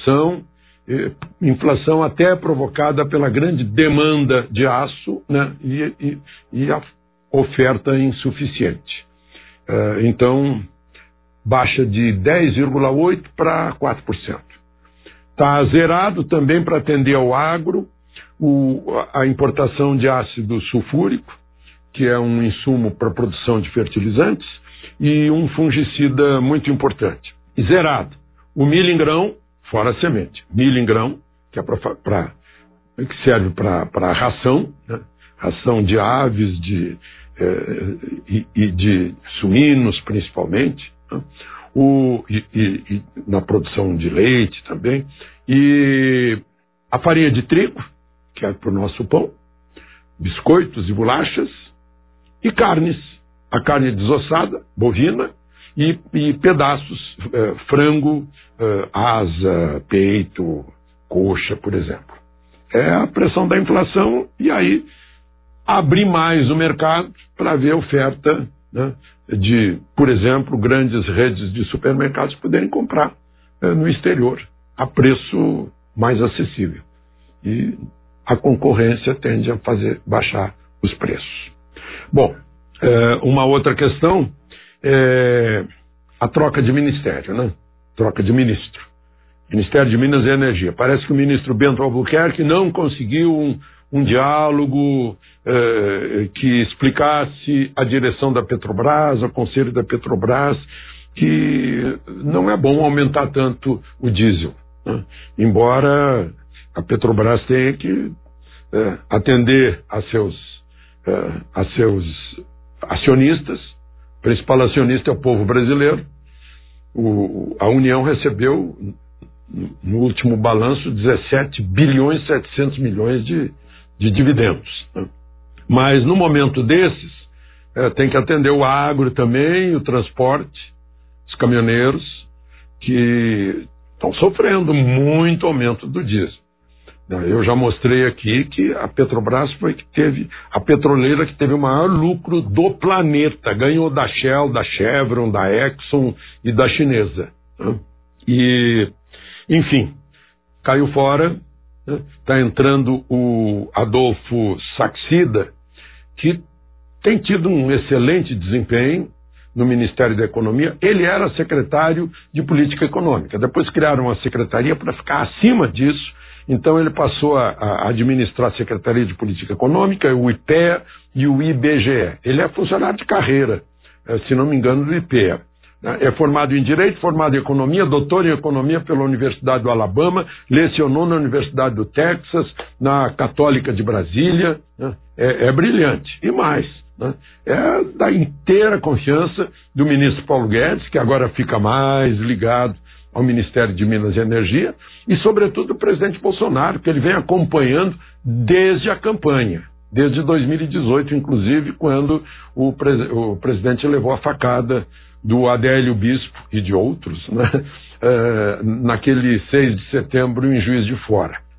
S13: inflação até provocada pela grande demanda de aço, né, e a oferta insuficiente. Então, baixa de 10,8% para 4%. Está zerado também para atender ao agro a importação de ácido sulfúrico, que é um insumo para a produção de fertilizantes, e um fungicida muito importante. E zerado. O milho em grão, fora a semente. Milho em grão, que serve para ração, né? Ração de aves e de suínos, principalmente, né? E na produção de leite também. E a farinha de trigo, que é para o nosso pão, biscoitos e bolachas, e carnes. A carne desossada, bovina, e pedaços, frango, asa, peito, coxa, por exemplo. É a pressão da inflação, e aí abrir mais o mercado para ver a oferta, né, de, por exemplo, grandes redes de supermercados poderem comprar no exterior a preço mais acessível. E a concorrência tende a fazer baixar os preços. Bom, uma outra questão é a troca de ministério, né? Troca de ministro. Ministério de Minas e Energia. Parece que o ministro Bento Albuquerque não conseguiu um diálogo que explicasse a direção da Petrobras, o conselho da Petrobras, que não é bom aumentar tanto o diesel, né? Embora a Petrobras tenha que atender a seus acionistas. O principal acionista é o povo brasileiro. A União recebeu, no último balanço, 17 bilhões e 700 milhões de dividendos, né? Mas no momento desses, tem que atender o agro também, o transporte, os caminhoneiros, que estão sofrendo muito aumento do diesel. Eu já mostrei aqui que a Petrobras a petroleira que teve o maior lucro do planeta. Ganhou da Shell, da Chevron, da Exxon e da chinesa, né? E, enfim, caiu fora, né? Está entrando o Adolfo Saxida, que tem tido um excelente desempenho no Ministério da Economia. Ele era secretário de Política Econômica. Depois criaram uma secretaria para ficar acima disso. Então ele passou a administrar a Secretaria de Política Econômica, o IPEA e o IBGE. Ele é funcionário de carreira, se não me engano, do IPEA. É formado em Direito, formado em Economia, doutor em Economia pela Universidade do Alabama, lecionou na Universidade do Texas, na Católica de Brasília, né? É brilhante. E mais, né? É da inteira confiança do ministro Paulo Guedes, que agora fica mais ligado ao Ministério de Minas e Energia, e sobretudo o presidente Bolsonaro, que ele vem acompanhando desde a campanha, desde 2018, inclusive, quando o presidente levou a facada do Adélio Bispo e de outros, né? Naquele 6 de setembro em Juiz de Fora.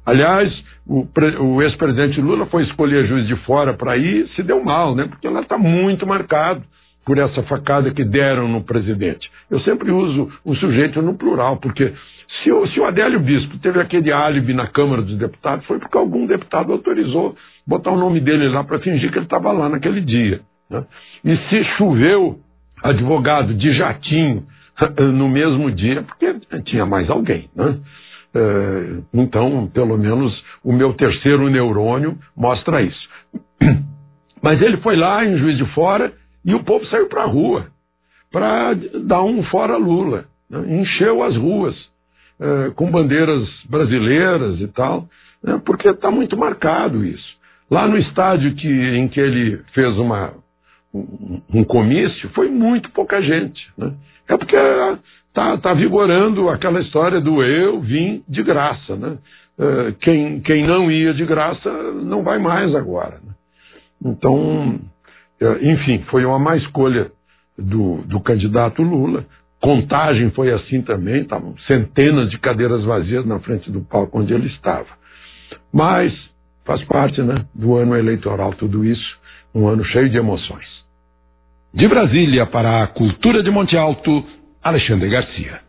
S13: Aliás, o ex-presidente Lula foi escolher Juiz de Fora para ir, se deu mal, né? Porque ela está muito marcado por essa facada que deram no presidente. Eu sempre uso o sujeito no plural, porque se o Adélio Bispo teve aquele álibi na Câmara dos Deputados, foi porque algum deputado autorizou botar o nome dele lá para fingir que ele estava lá naquele dia, né? E se choveu advogado de jatinho no mesmo dia, porque tinha mais alguém, né? Então, pelo menos, o meu terceiro neurônio mostra isso. Mas ele foi lá em Juiz de Fora e o povo saiu para a rua para dar um fora Lula, né? Encheu as ruas com bandeiras brasileiras e tal, né? Porque está muito marcado isso. Lá no estádio em que ele fez um comício, foi muito pouca gente, né? É porque está vigorando aquela história do eu vim de graça, né? Quem não ia de graça não vai mais agora, né? Então, enfim, foi uma má escolha do candidato Lula. Contagem foi assim também, estavam centenas de cadeiras vazias na frente do palco onde ele estava. Mas faz parte, né, do ano eleitoral tudo isso, um ano cheio de emoções.
S14: De Brasília para a Cultura de Monte Alto, Alexandre Garcia.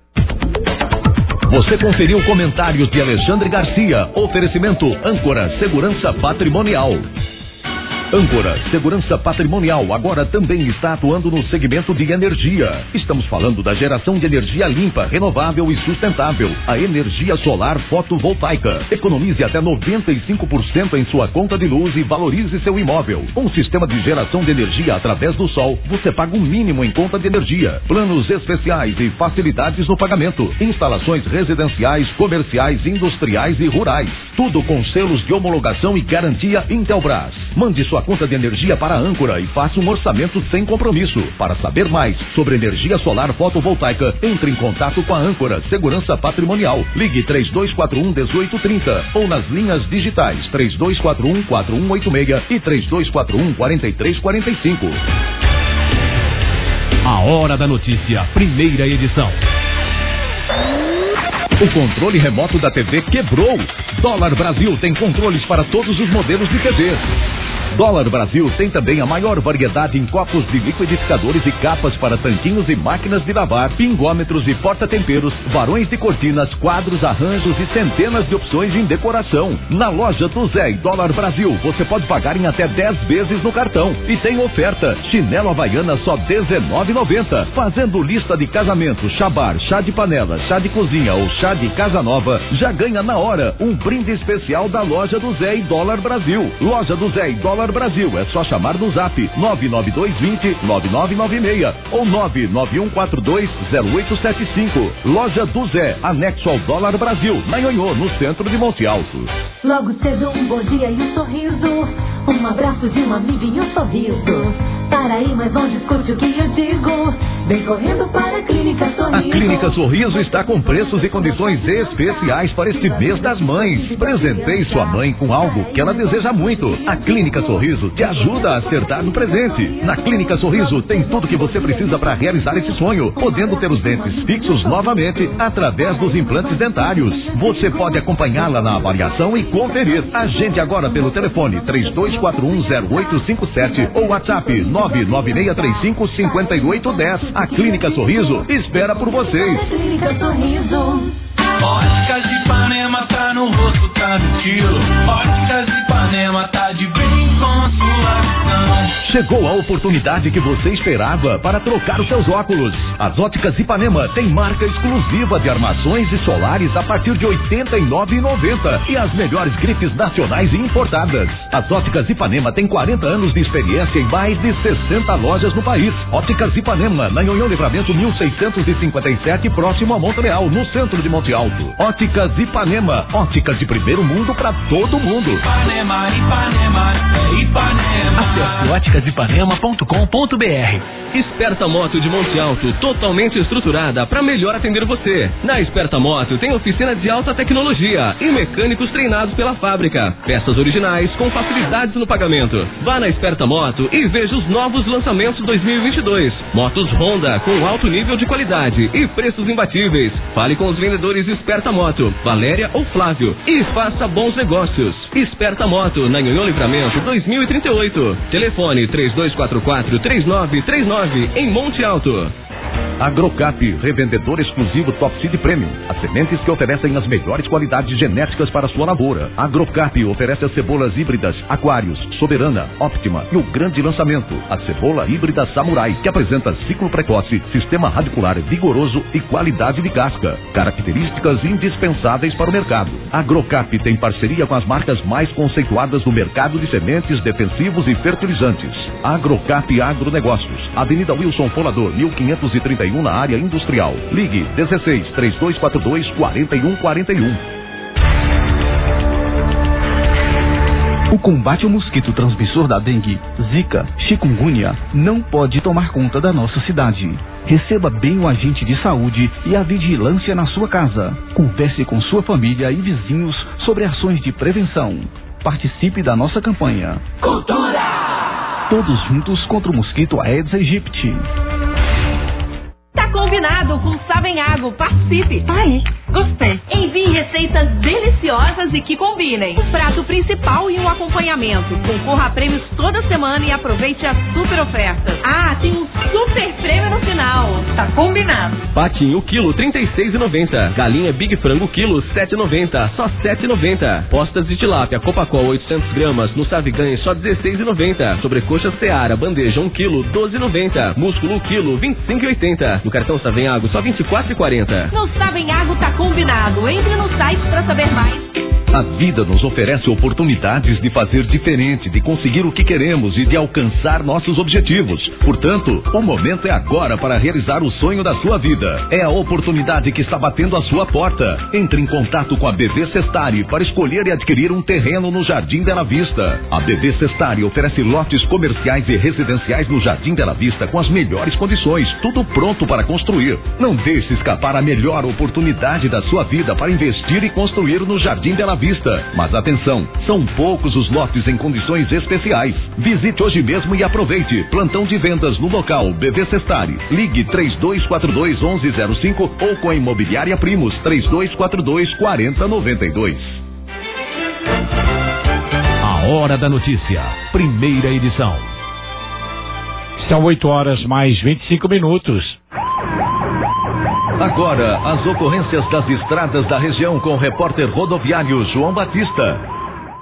S6: Você conferiu comentários de Alexandre Garcia. Oferecimento Âncora Segurança Patrimonial. Âncora Segurança Patrimonial agora também está atuando no segmento de energia. Estamos falando da geração de energia limpa, renovável e sustentável. A energia solar fotovoltaica. Economize até 95% em sua conta de luz e valorize seu imóvel. Um sistema de geração de energia através do sol. Você paga um mínimo em conta de energia. Planos especiais e facilidades no pagamento. Instalações residenciais, comerciais, industriais e rurais. Tudo com selos de homologação e garantia Intelbras. Mande sua conta de energia para a Âncora e faça um orçamento sem compromisso. Para saber mais sobre energia solar fotovoltaica, entre em contato com a Âncora Segurança Patrimonial. Ligue 3241-1830 ou nas linhas digitais 3241-4186 e 3241-4345.
S4: A Hora da Notícia, primeira edição.
S6: O controle remoto da TV quebrou. Dólar Brasil tem controles para todos os modelos de TV. Dólar Brasil tem também a maior variedade em copos de liquidificadores e capas para tanquinhos e máquinas de lavar, pingômetros e porta-temperos, varões de cortinas, quadros, arranjos e centenas de opções em decoração. Na loja do Zé e Dólar Brasil, você pode pagar em até 10 vezes no cartão. E tem oferta, chinelo havaiana só R$19,90. Fazendo lista de casamento, chá bar, chá de panela, chá de cozinha ou chá de casa nova, já ganha na hora um brinde especial da loja do Zé e Dólar Brasil. Loja do Zé e Dólar Brasil, é só chamar no zap 99220-9996 ou 99142-0875. Loja do Zé, anexo ao Dólar Brasil, na Nhonhô, no centro de Monte Alto.
S15: Logo cedo um bom dia e um sorriso, um abraço de um amigo e um sorriso. Para aí, mas não discute o que eu digo. Vem correndo para a Clínica Sorriso.
S6: A Clínica Sorriso está com preços e condições especiais para este mês das mães. Presenteie sua mãe com algo que ela deseja muito. A Clínica Sorriso te ajuda a acertar no presente. Na Clínica Sorriso tem tudo que você precisa para realizar esse sonho, podendo ter os dentes fixos novamente através dos implantes dentários. Você pode acompanhá-la na avaliação e conferir. Agende agora pelo telefone 3241-0857 ou WhatsApp 99635-5810. A Clínica Sorriso espera por vocês.
S15: Clínica Sorriso.
S3: Óticas de Ipanema tá no rosto, tá no estilo. Óticas de Ipanema tá de bem com sua visão.
S6: Chegou a oportunidade que você esperava para trocar os seus óculos. As Óticas Ipanema tem marca exclusiva de armações e solares a partir de R$ 89,90 e as melhores grifes nacionais e importadas. As Óticas Ipanema tem 40 anos de experiência em mais de 60 lojas no país. Óticas Ipanema, na Nhonhô Livramento 1657, próximo a Montreal, no centro de Monte Alto. Óticas Ipanema, óticas de primeiro mundo para todo mundo.
S3: Ipanema, Ipanema, é Ipanema.
S6: Acesse óticasipanema.com.br.
S5: Esperta Moto de Monte Alto, totalmente estruturada para melhor atender você. Na Esperta Moto tem oficina de alta tecnologia e mecânicos treinados pela fábrica. Peças originais com facilidades no pagamento. Vá na Esperta Moto e veja os novos lançamentos 2022. Motos Honda com alto nível de qualidade e preços imbatíveis. Fale com os vendedores Esperta Moto, Valéria ou Flávio, e faça bons negócios. Esperta Moto, na Nhonhô Livramento 2038. Telefone 3244-3939, em Monte Alto.
S6: Agrocap, revendedor exclusivo Top Seed Premium. As sementes que oferecem as melhores qualidades genéticas para sua lavoura. Agrocap oferece as cebolas híbridas Aquários, Soberana, Optima e o grande lançamento, a cebola híbrida Samurai, que apresenta ciclo precoce, sistema radicular vigoroso e qualidade de casca. Características indispensáveis para o mercado. Agrocap tem parceria com as marcas mais conceituadas do mercado de sementes, defensivos e fertilizantes. Agrocap Agronegócios, Avenida Wilson Folador, 1531, na área industrial. Ligue 16-3242-4141.
S16: O combate ao mosquito transmissor da dengue, zika, chikungunya, não pode tomar conta da nossa cidade. Receba bem o agente de saúde e a vigilância na sua casa. Converse com sua família e vizinhos sobre ações de prevenção. Participe da nossa campanha.
S3: Cultura!
S16: Todos juntos contra o mosquito Aedes aegypti.
S10: Tá combinado com Savenhago, participe!
S8: Ai, gostei!
S10: Envie receitas deliciosas e que combinem. Um prato principal e um acompanhamento. Concorra a prêmios toda semana e aproveite as super ofertas. Ah, tem um super prêmio no final.
S8: Tá combinado!
S5: Patinho quilo R$36,90. Galinha Big Frango quilo R$7,90. Só R$7,90. Postas de tilápia Copacol 800 gramas no Saviganhe só R$16,90. Sobrecoxa Seara bandeja 1 quilo R$12,90. Músculo quilo R$25,80. No cartão Savenhago só R$24,40.
S10: No Savenhago tá combinado. Entre no site pra saber mais.
S6: A vida nos oferece oportunidades de fazer diferente, de conseguir o que queremos e de alcançar nossos objetivos. Portanto, o momento é agora para realizar o sonho da sua vida. É a oportunidade que está batendo a sua porta. Entre em contato com a BV Sestari para escolher e adquirir um terreno no Jardim Bela Vista. A BV Sestari oferece lotes comerciais e residenciais no Jardim Bela Vista com as melhores condições, tudo pronto para construir. Não deixe escapar a melhor oportunidade da sua vida para investir e construir no Jardim Bela Vista. Mas atenção, são poucos os lotes em condições especiais. Visite hoje mesmo e aproveite. Plantão de vendas no local BV Sestari. Ligue 3242-1105 ou com a Imobiliária Primos 3242-4092.
S4: A Hora da Notícia, primeira edição.
S2: São 8h mais 25.
S6: Agora, as ocorrências das estradas da região com o repórter rodoviário João Batista.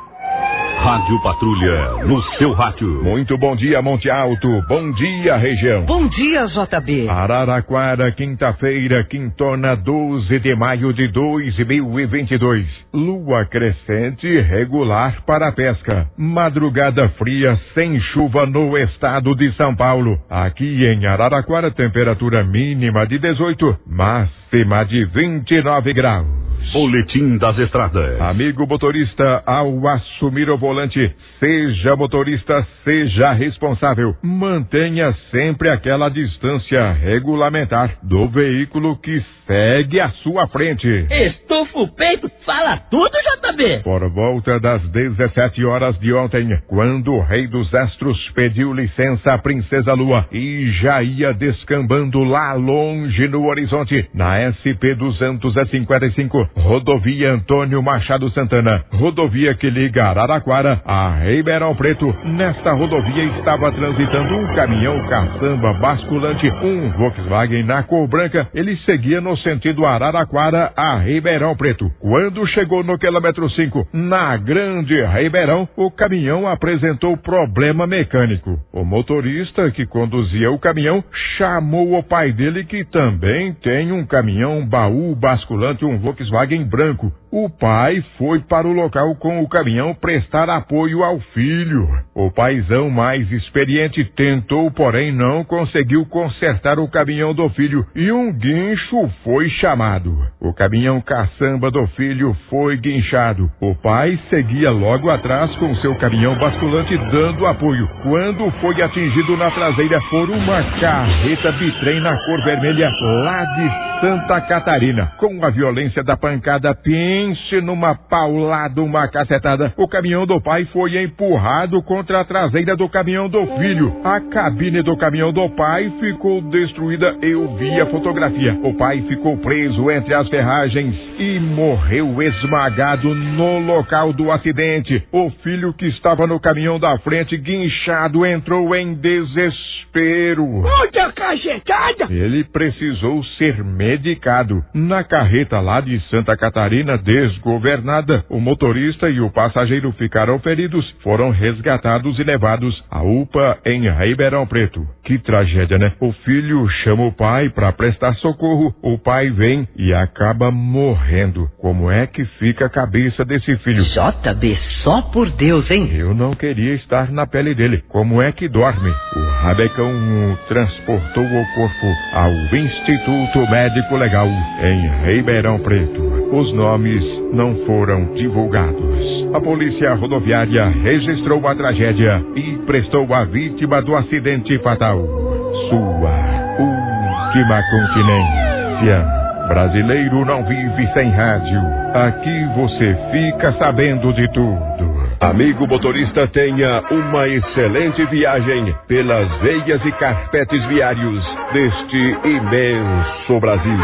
S4: Rádio Patrulha, no seu rádio.
S17: Muito bom dia, Monte Alto. Bom dia, região.
S18: Bom dia, JB.
S17: Araraquara, quinta-feira, quintona 12 de maio de 2022. Lua crescente regular para a pesca. Madrugada fria sem chuva no estado de São Paulo. Aqui em Araraquara, temperatura mínima de 18, máxima de 29 graus.
S4: Boletim das Estradas.
S17: Amigo motorista, ao assumir o volante, seja motorista, seja responsável. Mantenha sempre aquela distância regulamentar do veículo que segue à sua frente.
S18: Estufa o peito, fala tudo, JB.
S17: Por volta das 17 horas de ontem, quando o Rei dos Astros pediu licença à Princesa Lua e já ia descambando lá longe no horizonte, na SP-255, rodovia Antônio Machado Santana, rodovia que liga Araraquara a Ribeirão Preto. Nesta rodovia estava transitando um caminhão caçamba basculante, um Volkswagen na cor branca. Ele seguia no sentido Araraquara a Ribeirão Preto. Quando chegou no quilômetro 5, na Grande Ribeirão, o caminhão apresentou problema mecânico. O motorista que conduzia o caminhão chamou o pai dele, que também tem um caminhão baú basculante, um Volkswagen branco. O pai foi para o local com o caminhão prestar apoio ao filho. O paizão mais experiente tentou, porém não conseguiu consertar o caminhão do filho e um guincho foi chamado. O caminhão caçamba do filho foi guinchado. O pai seguia logo atrás com seu caminhão basculante dando apoio, quando foi atingido na traseira por uma carreta bitrem na cor vermelha lá de Santa Catarina. Com a violência da pandemia, pancada, pense numa paulada, uma cacetada. O caminhão do pai foi empurrado contra a traseira do caminhão do filho. A cabine do caminhão do pai ficou destruída. Eu vi a fotografia. O pai ficou preso entre as ferragens e morreu esmagado no local do acidente. O filho que estava no caminhão da frente, guinchado, entrou em desespero.
S19: Outra cacetada!
S17: Ele precisou ser medicado. Na carreta lá de Santa Catarina, desgovernada, o motorista e o passageiro ficaram feridos, foram resgatados e levados à UPA em Ribeirão Preto. Que tragédia, né? O filho chama o pai para prestar socorro, o pai vem e acaba morrendo. Como é que fica a cabeça desse filho?
S18: JB, só por Deus, hein?
S17: Eu não queria estar na pele dele. Como é que dorme? O Rabecão transportou o corpo ao Instituto Médico Legal em Ribeirão Preto. Os nomes não foram divulgados. A polícia rodoviária registrou a tragédia e prestou a vítima do acidente fatal sua última continência. Brasileiro não vive sem rádio. Aqui você fica sabendo de tudo. Amigo motorista, tenha uma excelente viagem pelas veias e carpetes viários deste imenso Brasil.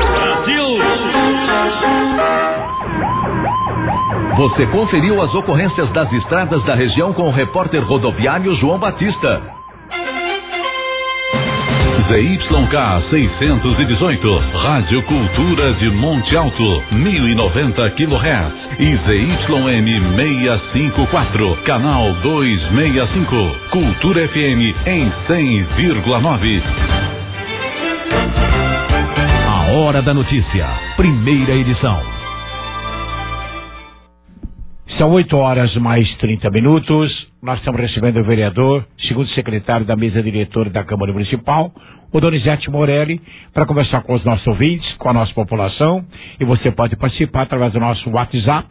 S6: Você conferiu as ocorrências das estradas da região com o repórter rodoviário João Batista. ZYK 618, Rádio Cultura de Monte Alto, 1090 kHz e ZYM 654, canal 265, Cultura FM em 100,9. A Hora da Notícia, primeira edição.
S2: São 8h mais 30. Nós estamos recebendo o vereador, segundo secretário da mesa diretora da Câmara Municipal, o Donizete Morelli, para conversar com os nossos ouvintes, com a nossa população. E você pode participar através do nosso WhatsApp,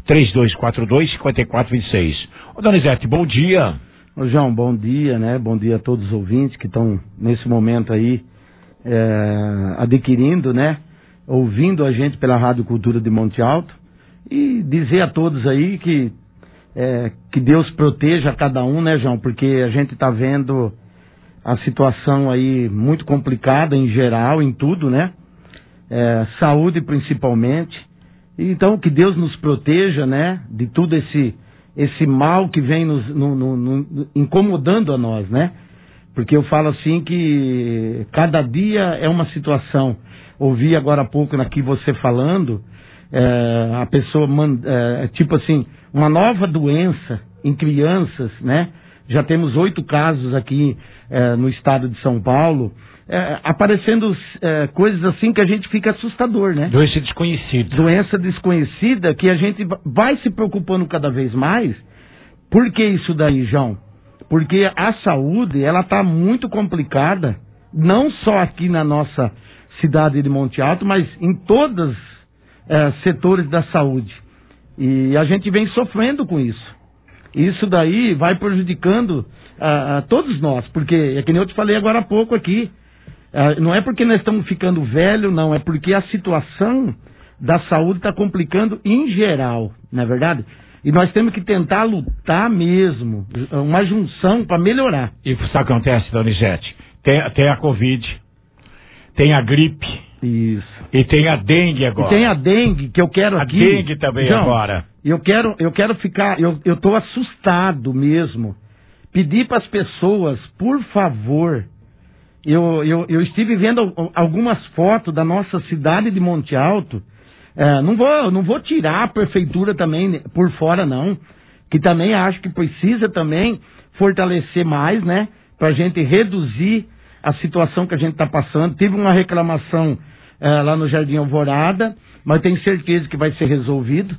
S2: 3242-5426. Ô Donizete, bom dia.
S20: Ô João, bom dia, né? Bom dia a todos os ouvintes que estão nesse momento aí adquirindo, né? Ouvindo a gente pela Rádio Cultura de Monte Alto. E dizer a todos aí que Deus proteja cada um, né, João? Porque a gente está vendo a situação aí muito complicada em geral, em tudo, né? Saúde principalmente. Então, que Deus nos proteja, né? De tudo esse mal que vem nos incomodando a nós, né? Porque eu falo assim que cada dia é uma situação. Ouvi agora há pouco aqui você falando, a pessoa tipo assim, uma nova doença em crianças, né? Já temos 8 casos aqui no estado de São Paulo, aparecendo coisas assim que a gente fica assustador, né?
S2: Doença desconhecida.
S20: Doença desconhecida que a gente vai se preocupando cada vez mais. Por que isso daí, João? Porque a saúde, ela está muito complicada, não só aqui na nossa cidade de Monte Alto, mas em todos setores da saúde. E a gente vem sofrendo com isso. Isso daí vai prejudicando a todos nós, porque é que nem eu te falei agora há pouco aqui, não é porque nós estamos ficando velhos, não, é porque a situação da saúde está complicando em geral, não é verdade? E nós temos que tentar lutar mesmo, uma junção para melhorar.
S2: E sabe o que acontece, Donizete? Tem a Covid, tem a gripe.
S20: Isso.
S2: E tem a dengue agora.
S20: E tem a dengue, que eu quero aqui.
S2: A dengue também, João, agora.
S20: Eu quero ficar, eu tô assustado mesmo. Pedir para as pessoas, por favor, eu estive vendo algumas fotos da nossa cidade de Monte Alto. Não vou tirar a prefeitura também por fora, não. Que também acho que precisa também fortalecer mais, né? Pra gente reduzir a situação que a gente está passando. Tive uma reclamação lá no Jardim Alvorada, mas tenho certeza que vai ser resolvido.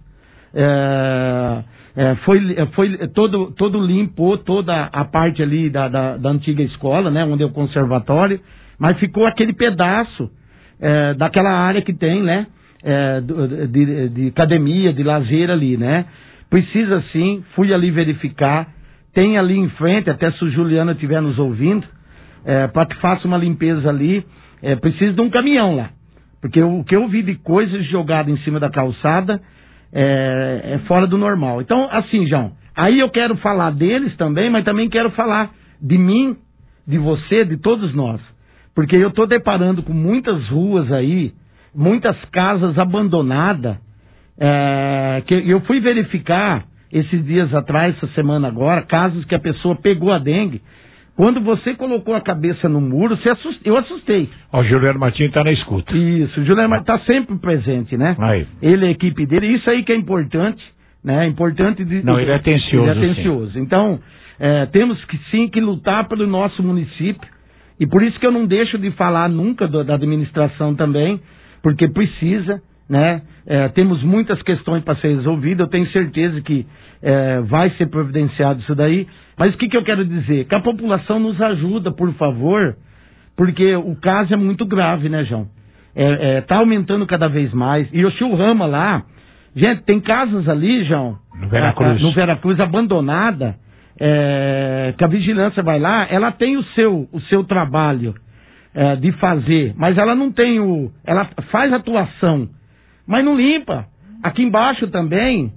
S20: Foi todo limpou toda a parte ali da antiga escola, né, onde é o conservatório, mas ficou aquele pedaço daquela área que tem, né, de academia, de lazer ali, né. Precisa sim, fui ali verificar, tem ali em frente, até se o Juliana estiver nos ouvindo, para que faça uma limpeza ali, precisa de um caminhão lá, Porque o que eu vi de coisas jogadas em cima da calçada é fora do normal. Então, assim, João, aí eu quero falar deles também, mas também quero falar de mim, de você, de todos nós. Porque eu estou deparando com muitas ruas aí, muitas casas abandonadas, que eu fui verificar esses dias atrás, essa semana agora, casos que a pessoa pegou a dengue. Quando você colocou a cabeça no muro, eu assustei.
S2: O Juliano Martins está na escuta.
S20: Isso, o Juliano Martins está sempre presente, né?
S2: Aí.
S20: Ele, a equipe dele, isso aí que é importante, né? Importante
S2: Não, ele é atencioso.
S20: Ele é atencioso. Então, temos que sim que lutar pelo nosso município, e por isso que eu não deixo de falar nunca da administração também, porque precisa, né? Temos muitas questões para ser resolvidas, eu tenho certeza que vai ser providenciado isso daí, mas o que eu quero dizer? Que a população nos ajuda, por favor, porque o caso é muito grave, né, João? Tá aumentando cada vez mais, e o Churrama lá, gente, tem casas ali, João, no Veracruz abandonada, que a vigilância vai lá, ela tem o seu trabalho de fazer, mas ela não tem ela faz atuação, mas não limpa. Aqui embaixo também,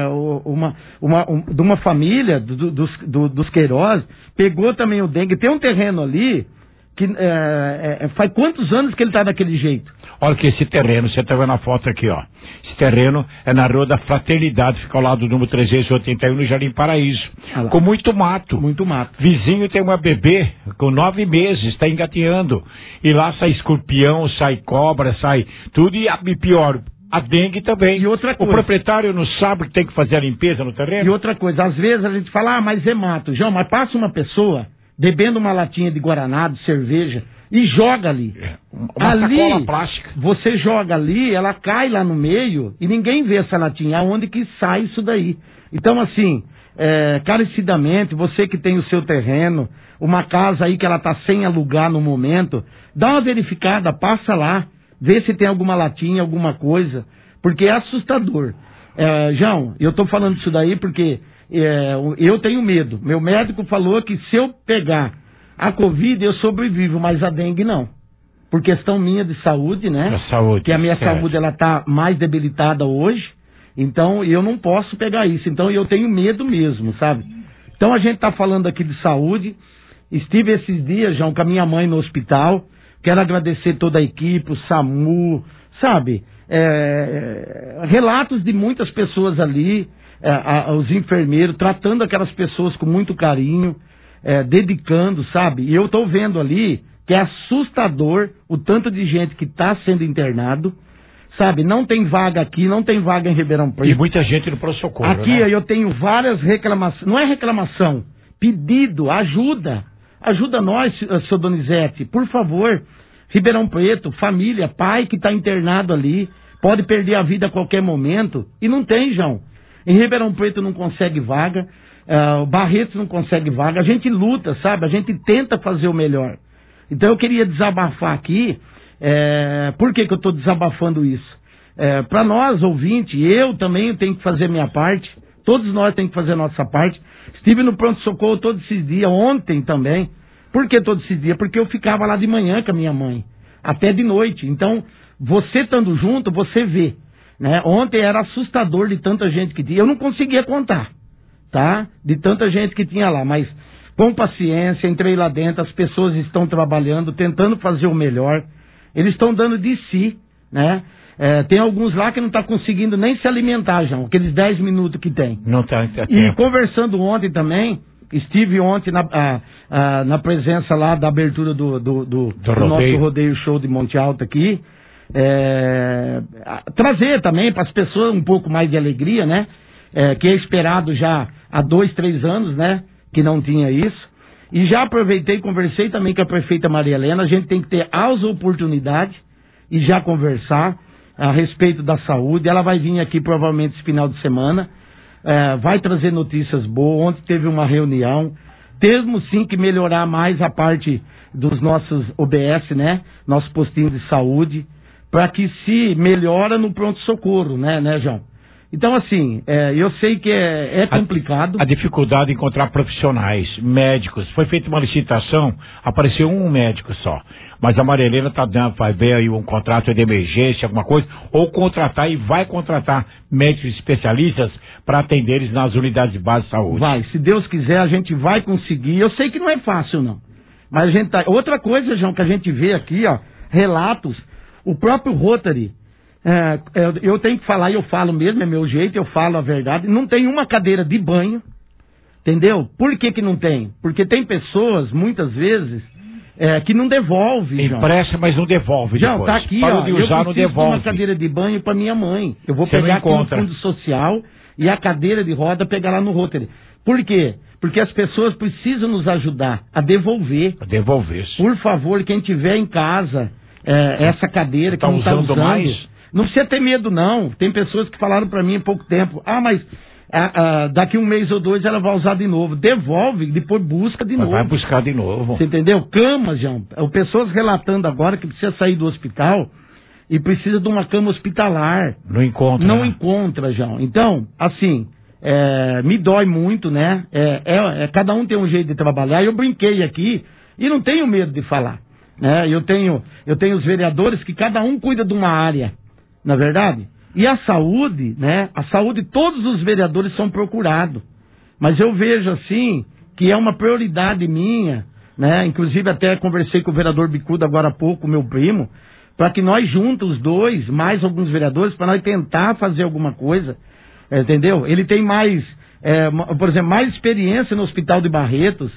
S20: de uma família, dos Queiroz, pegou também o dengue. Tem um terreno ali, que faz quantos anos que ele está daquele jeito?
S2: Olha que esse terreno, você está vendo a foto aqui, ó. Esse terreno é na Rua da Fraternidade, fica ao lado do número 381, no Jardim Paraíso. Com muito mato.
S20: Muito mato.
S2: Vizinho tem uma bebê com 9 meses, está engateando. E lá sai escorpião, sai cobra, sai tudo. E pior, a dengue também.
S20: E outra coisa.
S2: O proprietário não sabe que tem que fazer a limpeza no terreno?
S20: E outra coisa, às vezes a gente fala, mas é mato. João, mas passa uma pessoa bebendo uma latinha de guaraná, de cerveja, e joga ali.
S2: Uma sacola plástica.
S20: Você joga ali, ela cai lá no meio, e ninguém vê essa latinha. Aonde que sai isso daí? Então, assim, carecidamente, você que tem o seu terreno, uma casa aí que ela tá sem alugar no momento, dá uma verificada, passa lá, vê se tem alguma latinha, alguma coisa, porque é assustador. João, eu tô falando isso daí porque eu tenho medo. Meu médico falou que se eu pegar a Covid, eu sobrevivo, mas a dengue não. Por questão minha de saúde, né?
S2: A saúde.
S20: Que a minha saúde, ela tá mais debilitada hoje, então eu não posso pegar isso. Então eu tenho medo mesmo, sabe? Então a gente tá falando aqui de saúde. Estive esses dias, João, com a minha mãe no hospital. Quero agradecer toda a equipe, o SAMU, sabe? Relatos de muitas pessoas ali, os enfermeiros, tratando aquelas pessoas com muito carinho, dedicando, sabe? E eu estou vendo ali que é assustador o tanto de gente que está sendo internado, sabe? Não tem vaga aqui, não tem vaga em Ribeirão Preto.
S2: E muita gente no pronto-socorro,
S20: aqui, né? Eu tenho várias reclamações, não é reclamação, pedido, ajuda. Ajuda nós, seu Donizete, por favor. Ribeirão Preto, família, pai que está internado ali, pode perder a vida a qualquer momento. E não tem, João. Em Ribeirão Preto não consegue vaga, Barretos não consegue vaga. A gente luta, sabe? A gente tenta fazer o melhor. Então eu queria desabafar aqui. Por que eu estou desabafando isso? Para nós, ouvintes, eu também tenho que fazer minha parte. Todos nós temos que fazer a nossa parte. Estive no pronto-socorro todos esses dias, ontem também. Por que todos esses dias? Porque eu ficava lá de manhã com a minha mãe, até de noite. Então, você estando junto, você vê, né? Ontem era assustador de tanta gente que tinha. Eu não conseguia contar, tá? De tanta gente que tinha lá, mas com paciência, entrei lá dentro, as pessoas estão trabalhando, tentando fazer o melhor. Eles estão dando de si, né? Tem alguns lá que não estão conseguindo nem se alimentar, João, aqueles 10 minutos que tem.
S2: Não tá.
S20: E conversando ontem também, estive ontem na presença lá da abertura do nosso rodeio show de Monte Alto aqui. Trazer também para as pessoas um pouco mais de alegria, né? Que é esperado já há 2, 3 anos, né? Que não tinha isso. E já aproveitei e conversei também com a prefeita Maria Helena. A gente tem que ter as oportunidades e já conversar a respeito da saúde. Ela vai vir aqui provavelmente esse final de semana. Vai trazer notícias boas. Ontem teve uma reunião. Temos sim que melhorar mais a parte dos nossos OBS, né? Nossos postinhos de saúde, para que se melhora no pronto-socorro, né, João? Então, assim, eu sei que é complicado.
S2: A dificuldade de encontrar profissionais, médicos. Foi feita uma licitação, apareceu um médico só. Mas a Marilena vai ver aí um contrato de emergência, alguma coisa, ou contratar e vai contratar médicos especialistas para atender eles nas unidades básicas de saúde.
S20: Vai, se Deus quiser, a gente vai conseguir. Eu sei que não é fácil, não. Mas a gente tá... Outra coisa, João, que a gente vê aqui, ó, relatos, o próprio Rotary, eu tenho que falar, e eu falo mesmo, é meu jeito, eu falo a verdade, não tem uma cadeira de banho, entendeu? Por que não tem? Porque tem pessoas, muitas vezes, que não devolve.
S2: Empresta, mas não devolve
S20: João,
S2: depois.
S20: tá aqui,
S2: Parou
S20: ó,
S2: de usar,
S20: eu
S2: não
S20: preciso de
S2: devolve.
S20: uma cadeira de banho para minha mãe. Eu vou
S2: Você
S20: pegar
S2: não
S20: aqui no
S2: encontra.
S20: Fundo Social e a cadeira de roda pegar lá no Rotary. Por quê? Porque as pessoas precisam nos ajudar a devolver. Por favor, quem tiver em casa essa cadeira que não está usando
S2: mais?
S20: Não precisa ter medo, não. Tem pessoas que falaram para mim há pouco tempo, mas daqui um mês ou dois ela vai usar de novo. Devolve, depois busca de novo.
S2: Vai buscar de novo.
S20: Você entendeu? Camas, João. Pessoas relatando agora que precisa sair do hospital e precisa de uma cama hospitalar.
S2: Não encontra.
S20: Não encontra, João. Então, assim, me dói muito, né? Cada um tem um jeito de trabalhar. Eu brinquei aqui e não tenho medo de falar. Né? Eu tenho os vereadores que cada um cuida de uma área, na verdade. E a saúde, né? A saúde, todos os vereadores são procurados. Mas eu vejo, assim, que é uma prioridade minha, né? Inclusive até conversei com o vereador Bicudo agora há pouco, meu primo, para que nós juntos, os dois, mais alguns vereadores, para nós tentar fazer alguma coisa, entendeu? Ele tem mais, por exemplo, mais experiência no Hospital de Barretos,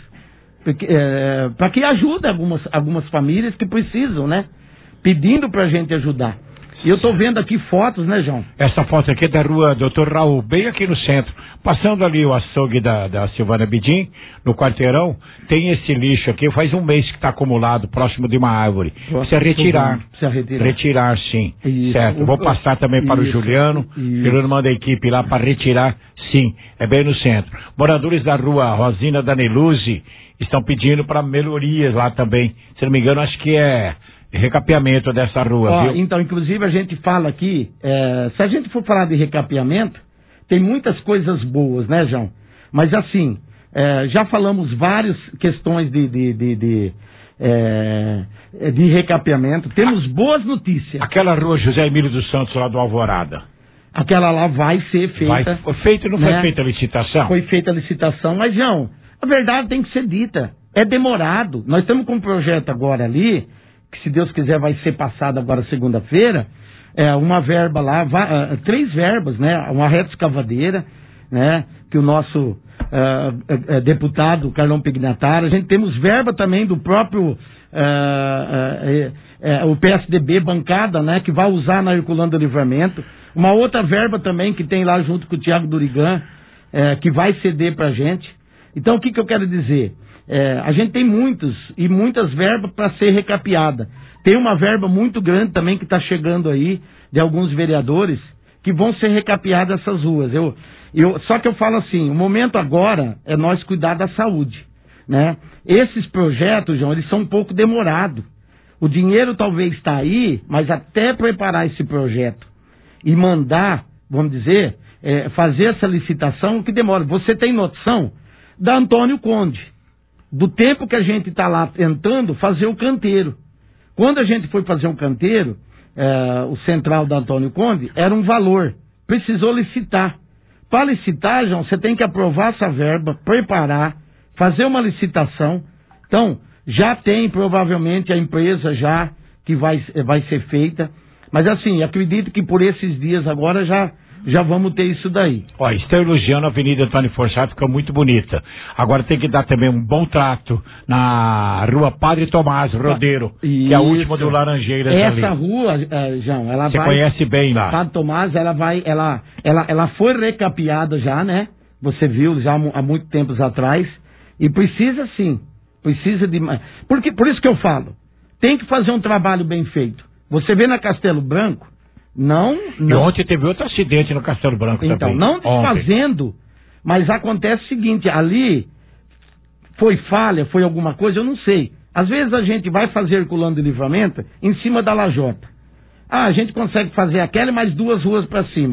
S20: para que ajude algumas famílias que precisam, né? Pedindo para a gente ajudar. E eu tô vendo aqui fotos, né, João?
S2: Essa foto aqui é da rua Dr. Raul, bem aqui no centro. Passando ali o açougue da Silvana Bidim, no quarteirão, tem esse lixo aqui, faz um mês que está acumulado, próximo de uma árvore. Precisa retirar. Retirar, sim. Isso. Certo. Vou passar também para o Juliano. Juliano manda a equipe lá para retirar, sim. É bem no centro. Moradores da rua Rosina Daneluzzi estão pedindo para melhorias lá também. Se não me engano, acho que é recapeamento dessa rua, viu?
S20: Então, inclusive, a gente fala aqui, se a gente for falar de recapeamento, tem muitas coisas boas, né, João? Mas assim, já falamos várias questões de recapeamento, temos boas notícias.
S2: Aquela rua José Emílio dos Santos, lá do Alvorada.
S20: Aquela lá vai ser feita.
S2: Foi feita, não foi feita a licitação?
S20: Foi feita a licitação, mas, João, a verdade tem que ser dita. É demorado. Nós estamos com um projeto agora ali, que se Deus quiser vai ser passado agora segunda-feira, uma verba lá, 3 verbas, né? Uma reta escavadeira, né? Que o nosso deputado Carlão Pignatara, a gente temos verba também do próprio o PSDB bancada, né? Que vai usar na Herculano do Livramento, uma outra verba também que tem lá junto com o Tiago Durigan, que vai ceder pra gente. Então o que eu quero dizer? A gente tem muitas verbas para ser recapeada. Tem uma verba muito grande também que está chegando aí, de alguns vereadores, que vão ser recapeadas essas ruas. Só que eu falo assim, o momento agora é nós cuidar da saúde, né? Esses projetos, João, eles são um pouco demorados. O dinheiro talvez está aí, mas até preparar esse projeto e mandar, vamos dizer, fazer essa licitação, o que demora. Você tem noção da Antônio Conde, do tempo que a gente está lá tentando fazer o canteiro. Quando a gente foi fazer um canteiro, o central da Antônio Conde, era um valor. Precisou licitar. Para licitar, João, você tem que aprovar essa verba, preparar, fazer uma licitação. Então, já tem provavelmente a empresa já que vai ser feita. Mas assim, acredito que por esses dias agora já vamos ter isso daí.
S2: Ó, estão elogiando a Avenida Antônio Forçado, fica muito bonita. Agora tem que dar também um bom trato na rua Padre Tomás Rodeiro, que é a última do Laranjeiras ali.
S20: Essa rua, João, ela
S2: Você conhece bem lá.
S20: Padre Tomás, ela foi recapeada já, né? Você viu já há muito tempos atrás. E precisa sim, precisa de mais. Por isso que eu falo, tem que fazer um trabalho bem feito. Você vê na Castelo Branco, não.
S2: E ontem teve outro acidente no Castelo Branco também.
S20: Então, não desfazendo, mas acontece o seguinte, ali foi falha, foi alguma coisa, eu não sei. Às vezes a gente vai fazer Herculano de Livramento em cima da lajota. A gente consegue fazer aquela e mais 2 ruas para cima.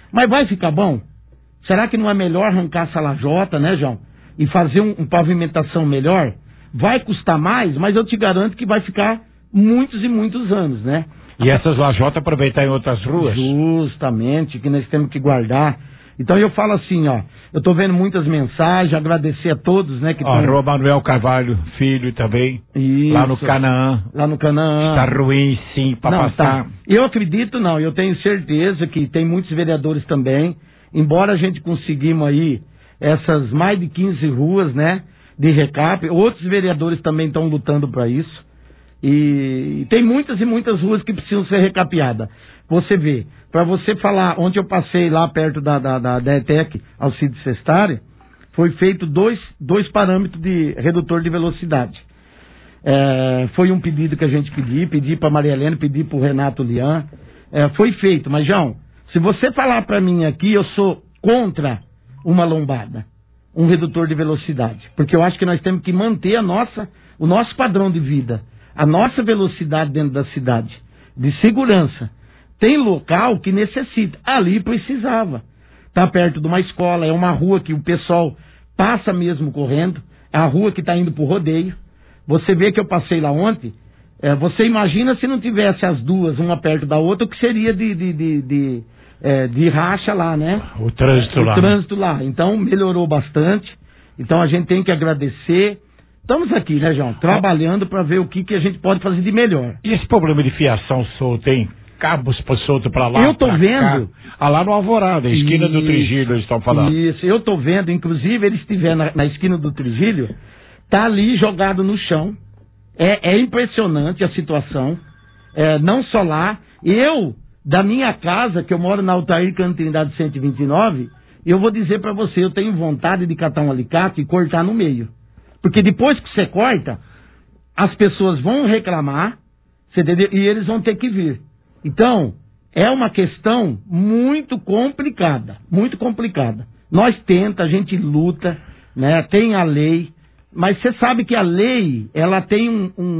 S20: Mas vai ficar bom? Será que não é melhor arrancar essa lajota, né, João? E fazer uma pavimentação melhor? Vai custar mais, mas eu te garanto que vai ficar muitos e muitos anos, né?
S2: E essas lajotas aproveitar em outras ruas?
S20: Justamente, que nós temos que guardar. Então eu falo assim, ó, eu tô vendo muitas mensagens, agradecer a todos, né, que
S2: estão... Rua Manuel Carvalho, filho também, isso, lá no Canaã.
S20: Lá no Canaã.
S2: Está ruim, sim, para passar.
S20: Tá. Eu acredito, não, eu tenho certeza que tem muitos vereadores também, embora a gente conseguimos aí essas mais de 15 ruas, né, de recap, outros vereadores também estão lutando para isso. E tem muitas e muitas ruas que precisam ser recapeadas. Você vê, para você falar, ontem eu passei lá perto da ETEC, Alcides Sestari, foi feito dois parâmetros de redutor de velocidade. Foi um pedido que a gente pedi para Maria Helena, pedi para o Renato Lian, foi feito, mas João, se você falar para mim aqui, eu sou contra uma lombada, um redutor de velocidade, porque eu acho que nós temos que manter o nosso padrão de vida, a nossa velocidade dentro da cidade, de segurança. Tem local que necessita, ali precisava. Está perto de uma escola, é uma rua que o pessoal passa mesmo correndo, é a rua que está indo para o rodeio. Você vê que eu passei lá ontem, você imagina se não tivesse as duas, uma perto da outra, o que seria de racha lá, né?
S2: O trânsito lá.
S20: O trânsito lá. Então melhorou bastante, então a gente tem que agradecer. Estamos aqui, né, João? Trabalhando para ver o que a gente pode fazer de melhor.
S2: E esse problema de fiação solta, hein? Cabos soltos para lá.
S20: Eu tô vendo.
S2: Lá no Alvorada, esquina do Trigílio, eles estão falando.
S20: Isso, eu tô vendo. Inclusive, ele estiver na esquina do Trigílio, tá ali jogado no chão. É impressionante a situação. Não só lá. Eu, da minha casa, que eu moro na Altair Cantrindade 129, eu vou dizer para você, eu tenho vontade de catar um alicate e cortar no meio. Porque depois que você corta, as pessoas vão reclamar, você entendeu? E eles vão ter que vir. Então, é uma questão muito complicada, muito complicada. Nós a gente luta, né? Tem a lei, mas você sabe que a lei, ela tem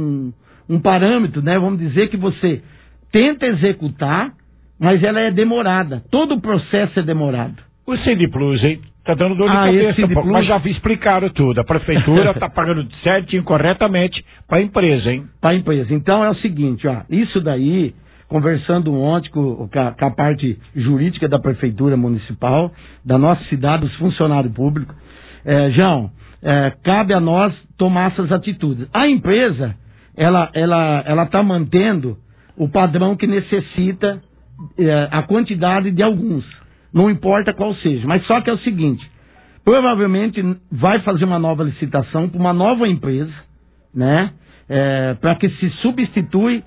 S20: um parâmetro, né? Vamos dizer que você tenta executar, mas ela é demorada. Todo o processo é demorado.
S2: O Cid Plus, hein? Tá dando dor de cabeça, mas já explicaram tudo. A prefeitura tá pagando certinho, corretamente, para a empresa, hein?
S20: Para a empresa. Então é o seguinte, ó, isso daí, conversando ontem com a parte jurídica da prefeitura municipal, da nossa cidade, dos funcionários públicos, João, cabe a nós tomar essas atitudes. A empresa, ela tá mantendo o padrão que necessita, a quantidade de alguns. Não importa qual seja, mas só que é o seguinte, provavelmente vai fazer uma nova licitação para uma nova empresa, né, para que se substitui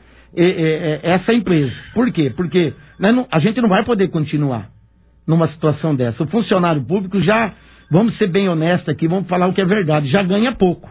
S20: essa empresa. Por quê? Porque a gente não vai poder continuar numa situação dessa. O funcionário público já, vamos ser bem honestos aqui, vamos falar o que é verdade, já ganha pouco.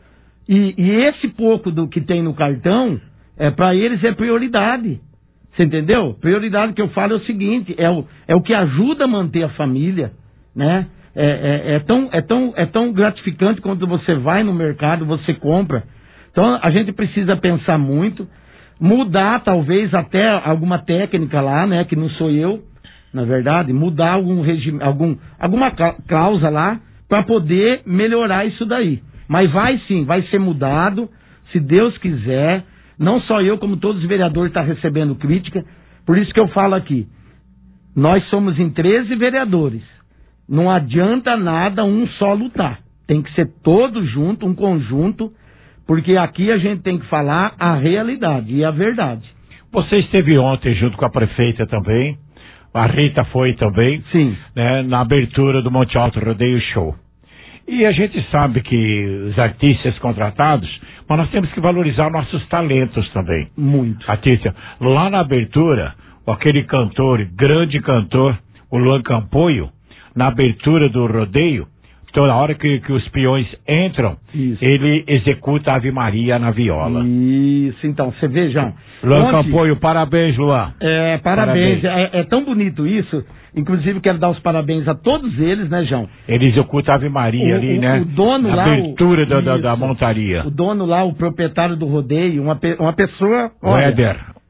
S20: E esse pouco do que tem no cartão, para eles é prioridade. Você entendeu? Prioridade que eu falo é o seguinte, é o que ajuda a manter a família, né? É tão gratificante quando você vai no mercado, você compra. Então a gente precisa pensar muito, mudar talvez até alguma técnica lá, né? Que não sou eu, na verdade, mudar algum regime, alguma cláusula lá para poder melhorar isso daí. Mas vai sim, vai ser mudado, se Deus quiser. Não só eu, como todos os vereadores estão recebendo crítica. Por isso que eu falo aqui. Nós somos em 13 vereadores. Não adianta nada um só lutar. Tem que ser todos juntos, um conjunto, porque aqui a gente tem que falar a realidade e a verdade.
S2: Você esteve ontem junto com a prefeita também. A Rita foi também.
S20: Sim.
S2: Né, na abertura do Monte Alto Rodeio Show. E a gente sabe que os artistas contratados, mas nós temos que valorizar nossos talentos também.
S20: Muito.
S2: Artista, lá na abertura, aquele cantor, grande cantor, o Luan Campoio, na abertura do rodeio, toda hora que os peões entram, isso, ele executa a Ave Maria na viola.
S20: Isso, então, você vê, João.
S2: Luan Campoio, parabéns, Luan.
S20: Parabéns. É tão bonito isso. Inclusive, quero dar os parabéns a todos eles, né, João?
S2: Ele executa a Ave Maria ali, né?
S20: O dono
S2: na
S20: lá...
S2: abertura da montaria.
S20: O dono lá, o proprietário do rodeio, uma pessoa...
S2: O Éder.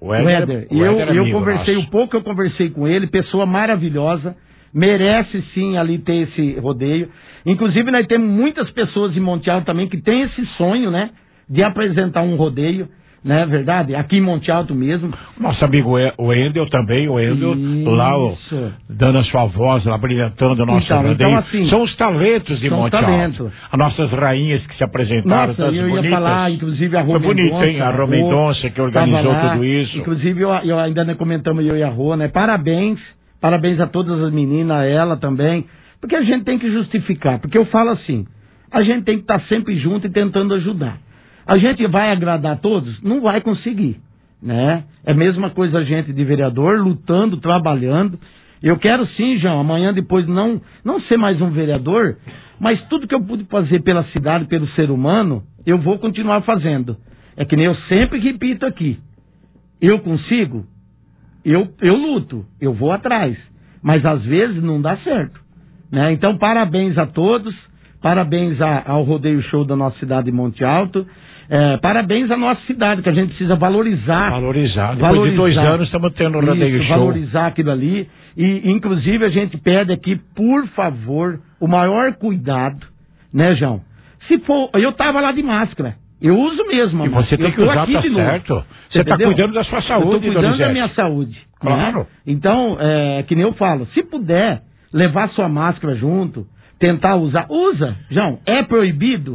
S2: O Éder
S20: eu conversei
S2: nosso.
S20: um pouco, eu conversei com ele, pessoa maravilhosa, merece sim ali ter esse rodeio. Inclusive nós temos muitas pessoas em Monte Alto também que tem esse sonho, né, de apresentar um rodeio, né, verdade? Aqui em Monte Alto mesmo.
S2: Nosso amigo o Endel também, lá dando a sua voz, lá brilhantando o nosso rodeio.
S20: Então, assim,
S2: são os talentos de Monte Alto. As nossas rainhas que se apresentaram.
S20: Nossa, eu ia falar, inclusive, a Rô
S2: Mendonça. Foi bonito, hein? A Rô Mendonça que organizou tudo isso.
S20: Inclusive, eu ainda não comentamos, eu e a Rô, né? Parabéns a todas as meninas, a ela também. Porque a gente tem que justificar. Porque eu falo assim, a gente tem que estar sempre junto e tentando ajudar. A gente vai agradar a todos? Não vai conseguir, né? É a mesma coisa a gente de vereador, lutando, trabalhando. Eu quero sim, João, amanhã depois não ser mais um vereador, mas tudo que eu pude fazer pela cidade, pelo ser humano, eu vou continuar fazendo. É que nem eu sempre repito aqui. Eu consigo, eu luto, eu vou atrás. Mas às vezes não dá certo, né? Então, parabéns a todos, parabéns ao Rodeio Show da nossa cidade de Monte Alto. Parabéns à nossa cidade, que a gente precisa valorizar.
S2: Depois de 2 anos estamos tendo um Rodeio Show.
S20: Valorizar aquilo ali. E, inclusive, a gente pede aqui, por favor, o maior cuidado, né, João? Se for, eu tava lá de máscara. Eu uso mesmo.
S2: E você tem que usar, tá certo. Você está cuidando da sua saúde,
S20: eu tô cuidando da minha saúde.
S2: Claro.
S20: Né? Então, que nem eu falo, se puder levar sua máscara junto, tentar usar, usa, João. É proibido?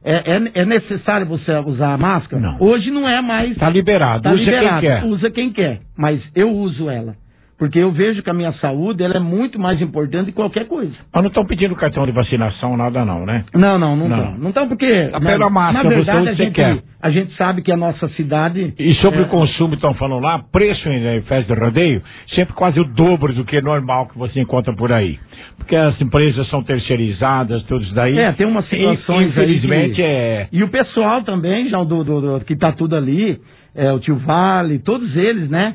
S20: É necessário você usar a máscara?
S2: Não.
S20: Hoje não é mais.
S2: Está liberado.
S20: Tá
S2: usa
S20: liberado.
S2: quem quer.
S20: Usa quem quer. Mas eu uso ela. Porque eu vejo que a minha saúde ela é muito mais importante que qualquer coisa.
S2: Mas não estão pedindo cartão de vacinação, nada não, né?
S20: Não estão porque...
S2: Pela máscara,
S20: na verdade,
S2: você quer.
S20: A gente sabe que a nossa cidade...
S2: E sobre o consumo, estão falando lá, preço em festa de rodeio, sempre quase o dobro do que é normal que você encontra por aí. Porque as empresas são terceirizadas, tudo isso daí.
S20: Tem umas situações
S2: infelizmente
S20: aí que... E o pessoal também, já que tá tudo ali, o Tio Vale, todos eles, né?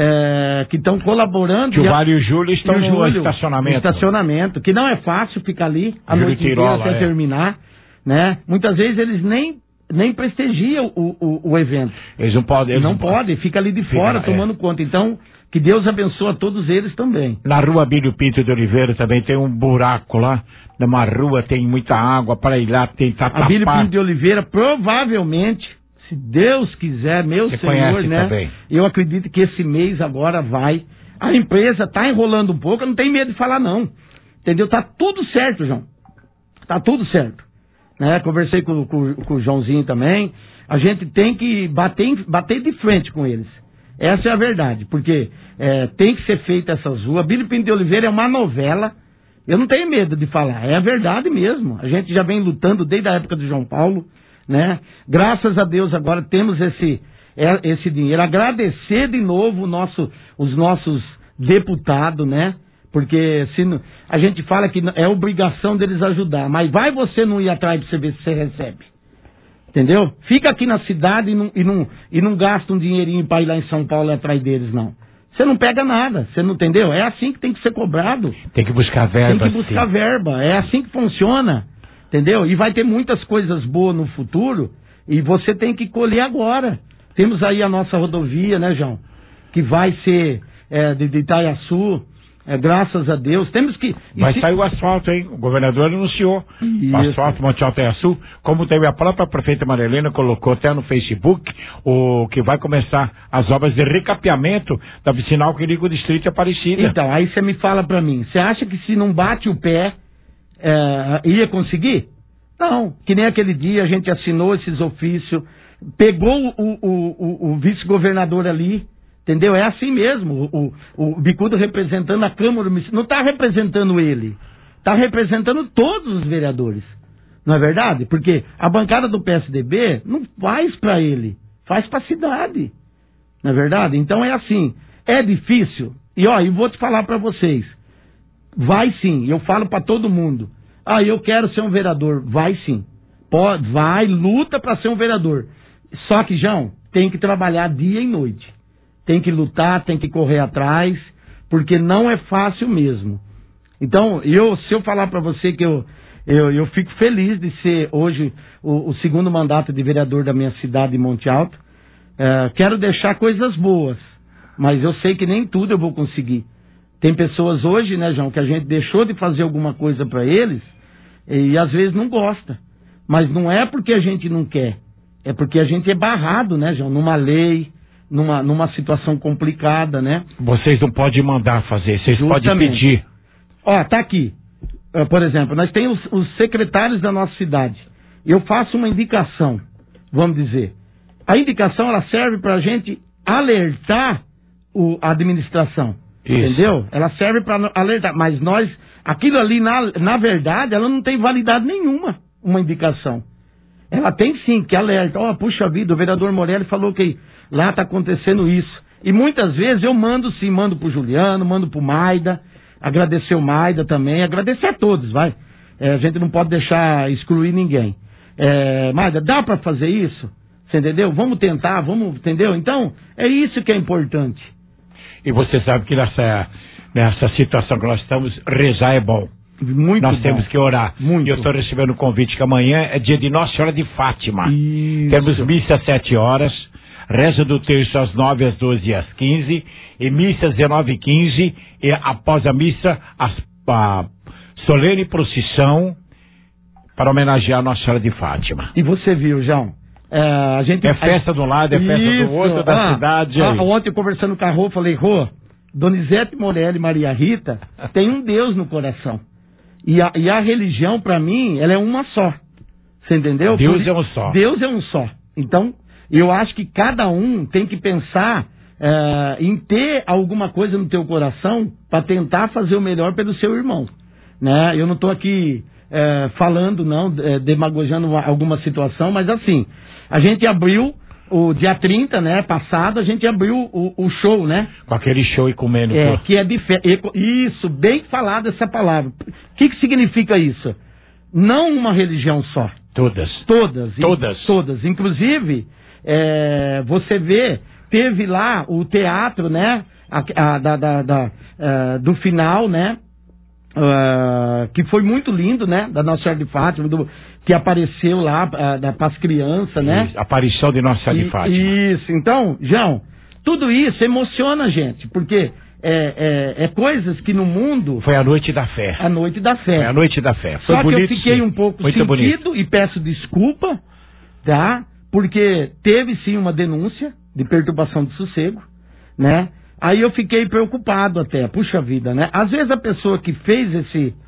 S20: Que estão colaborando.
S2: Tio Vale e o Júlio estão no estacionamento.
S20: Estacionamento, que não é fácil ficar ali a noite inteira até terminar, né? Muitas vezes eles nem prestigiam o evento.
S2: Eles não podem.
S20: Não podem, fica ali de fora tomando conta. Então, que Deus abençoe a todos eles também.
S2: Na rua Abílio Pinto de Oliveira também tem um buraco lá. Numa rua tem muita água para ir lá tentar tapar.
S20: Abílio Pinto de Oliveira, provavelmente, se Deus quiser, meu
S2: Você
S20: Senhor, né?
S2: Também.
S20: Eu acredito que esse mês agora vai. A empresa tá enrolando um pouco, eu não tenho medo de falar não. Entendeu? Tá tudo certo, João. Tá tudo certo. Né? Conversei com o Joãozinho também. A gente tem que bater de frente com eles. Essa é a verdade, porque tem que ser feita essas ruas. Abílio Pinto de Oliveira é uma novela. Eu não tenho medo de falar, é a verdade mesmo. A gente já vem lutando desde a época do João Paulo, né? Graças a Deus agora temos esse dinheiro. Agradecer de novo os nossos deputados, né? Porque a gente fala que é obrigação deles ajudar, mas vai você não ir atrás de você ver se você recebe. Entendeu? Fica aqui na cidade e não gasta um dinheirinho para ir lá em São Paulo atrás deles, não. Você não pega nada, você não entendeu? É assim que tem que ser cobrado.
S2: Tem que buscar verba.
S20: Tem que buscar verba, é assim que funciona. Entendeu? E vai ter muitas coisas boas no futuro e você tem que colher agora. Temos aí a nossa rodovia, né, João? Que vai ser de Itaiaçu. Graças a Deus. Temos que...
S2: Vai sair o asfalto, hein? O governador anunciou. O asfalto Monte Alto Itaiaçu. Como teve a própria prefeita Marilena, colocou até no Facebook, que vai começar as obras de recapeamento da vicinal que liga o distrito de Aparecida.
S20: Então, aí você me fala pra mim, você acha que se não bate o pé, ia conseguir? Não. Que nem aquele dia a gente assinou esses ofícios, pegou o vice-governador ali, entendeu? É assim mesmo. O Bicudo representando a Câmara Municipal. Não está representando ele. Está representando todos os vereadores. Não é verdade? Porque a bancada do PSDB não faz para ele. Faz para a cidade. Não é verdade? Então é assim. É difícil. E eu vou te falar para vocês. Vai sim. Eu falo para todo mundo. Eu quero ser um vereador. Vai sim. Vai, luta para ser um vereador. Só que, João, tem que trabalhar dia e noite. Tem que lutar, tem que correr atrás, porque não é fácil mesmo. Então, se eu falar para você que eu fico feliz de ser hoje o segundo mandato de vereador da minha cidade de Monte Alto, quero deixar coisas boas, mas eu sei que nem tudo eu vou conseguir. Tem pessoas hoje, né, João, que a gente deixou de fazer alguma coisa para eles e às vezes não gosta. Mas não é porque a gente não quer, é porque a gente é barrado, né, João, numa lei, numa situação complicada, né?
S2: Vocês não podem mandar fazer, vocês podem pedir.
S20: Ó, tá aqui. Por exemplo, nós temos os secretários da nossa cidade. Eu faço uma indicação, vamos dizer. A indicação, ela serve para a gente alertar a administração. Isso. Entendeu? Ela serve para alertar. Mas aquilo ali, na verdade, ela não tem validade nenhuma, uma indicação. Ela tem sim, que alerta. Puxa vida, o vereador Morelli falou que lá está acontecendo isso. E muitas vezes eu mando pro Juliano, mando pro Maida, agradecer o Maida também, agradecer a todos, vai. A gente não pode deixar excluir ninguém. Maida, dá para fazer isso? Você entendeu? Vamos tentar, entendeu? Então, é isso que é importante.
S2: E você sabe que nessa situação que nós estamos, rezar é bom.
S20: Muito
S2: nós
S20: bom.
S2: Temos que orar.
S20: Muito.
S2: E eu estou recebendo um convite que amanhã é dia de Nossa Senhora de Fátima.
S20: Isso.
S2: Temos missa às 7 horas, reza do terço às 9, às 12 e às 15, e missa às 19h15, e após a missa, a solene procissão para homenagear Nossa Senhora de Fátima.
S20: E você viu, João? A gente...
S2: É festa de um lado, é festa do outro, da cidade.
S20: Ontem, conversando com a Rô, falei, Rô, Donizete Morelli e Maria Rita tem um Deus no coração. E a religião, para mim, ela é uma só. Você entendeu?
S2: Deus é um só.
S20: Deus é um só. Então, eu acho que cada um tem que pensar em ter alguma coisa no teu coração para tentar fazer o melhor pelo seu irmão. Né? Eu não estou aqui falando, não, demagogando alguma situação, mas assim, a gente abriu o dia 30, né, passado, a gente abriu o show, né?
S2: Com aquele show ecumênico.
S20: Que é de fé. Isso, bem falado essa palavra. O que significa isso? Não uma religião só.
S2: Todas.
S20: Todas. Inclusive, você vê, teve lá o teatro, né, do final, né, que foi muito lindo, né, da Nossa Senhora de Fátima, que apareceu lá para as crianças, né?
S2: Isso, aparição de Nossa Senhora de Fátima.
S20: Isso, então, João, tudo isso emociona a gente, porque é coisas que no mundo...
S2: Foi a noite da fé.
S20: A noite da fé.
S2: Foi a noite da fé. Foi
S20: Só
S2: bonito,
S20: que eu fiquei um pouco sentido bonito. E peço desculpa, tá? Porque teve sim uma denúncia de perturbação de sossego, né? Aí eu fiquei preocupado até, puxa vida, né? Às vezes a pessoa que fez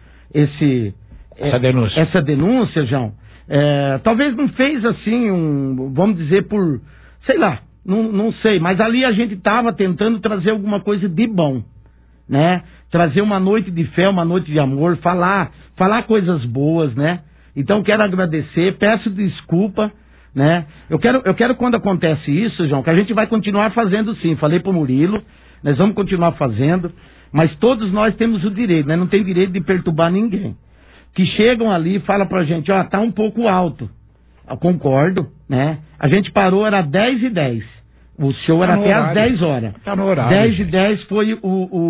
S20: essa denúncia, João, talvez não fez assim, vamos dizer, por, sei lá, não sei, mas ali a gente estava tentando trazer alguma coisa de bom, né? Trazer uma noite de fé, uma noite de amor, falar coisas boas, né? Então quero agradecer, peço desculpa, né? Eu quero quando acontece isso, João, que a gente vai continuar fazendo sim, falei pro Murilo, nós vamos continuar fazendo, mas todos nós temos o direito, né? Não tem direito de perturbar ninguém. Que chegam ali e falam pra gente, tá um pouco alto. Eu concordo, né? A gente parou, era 10h10. O show era até às 10 horas.
S2: Tá no horário.
S20: 10h10 foi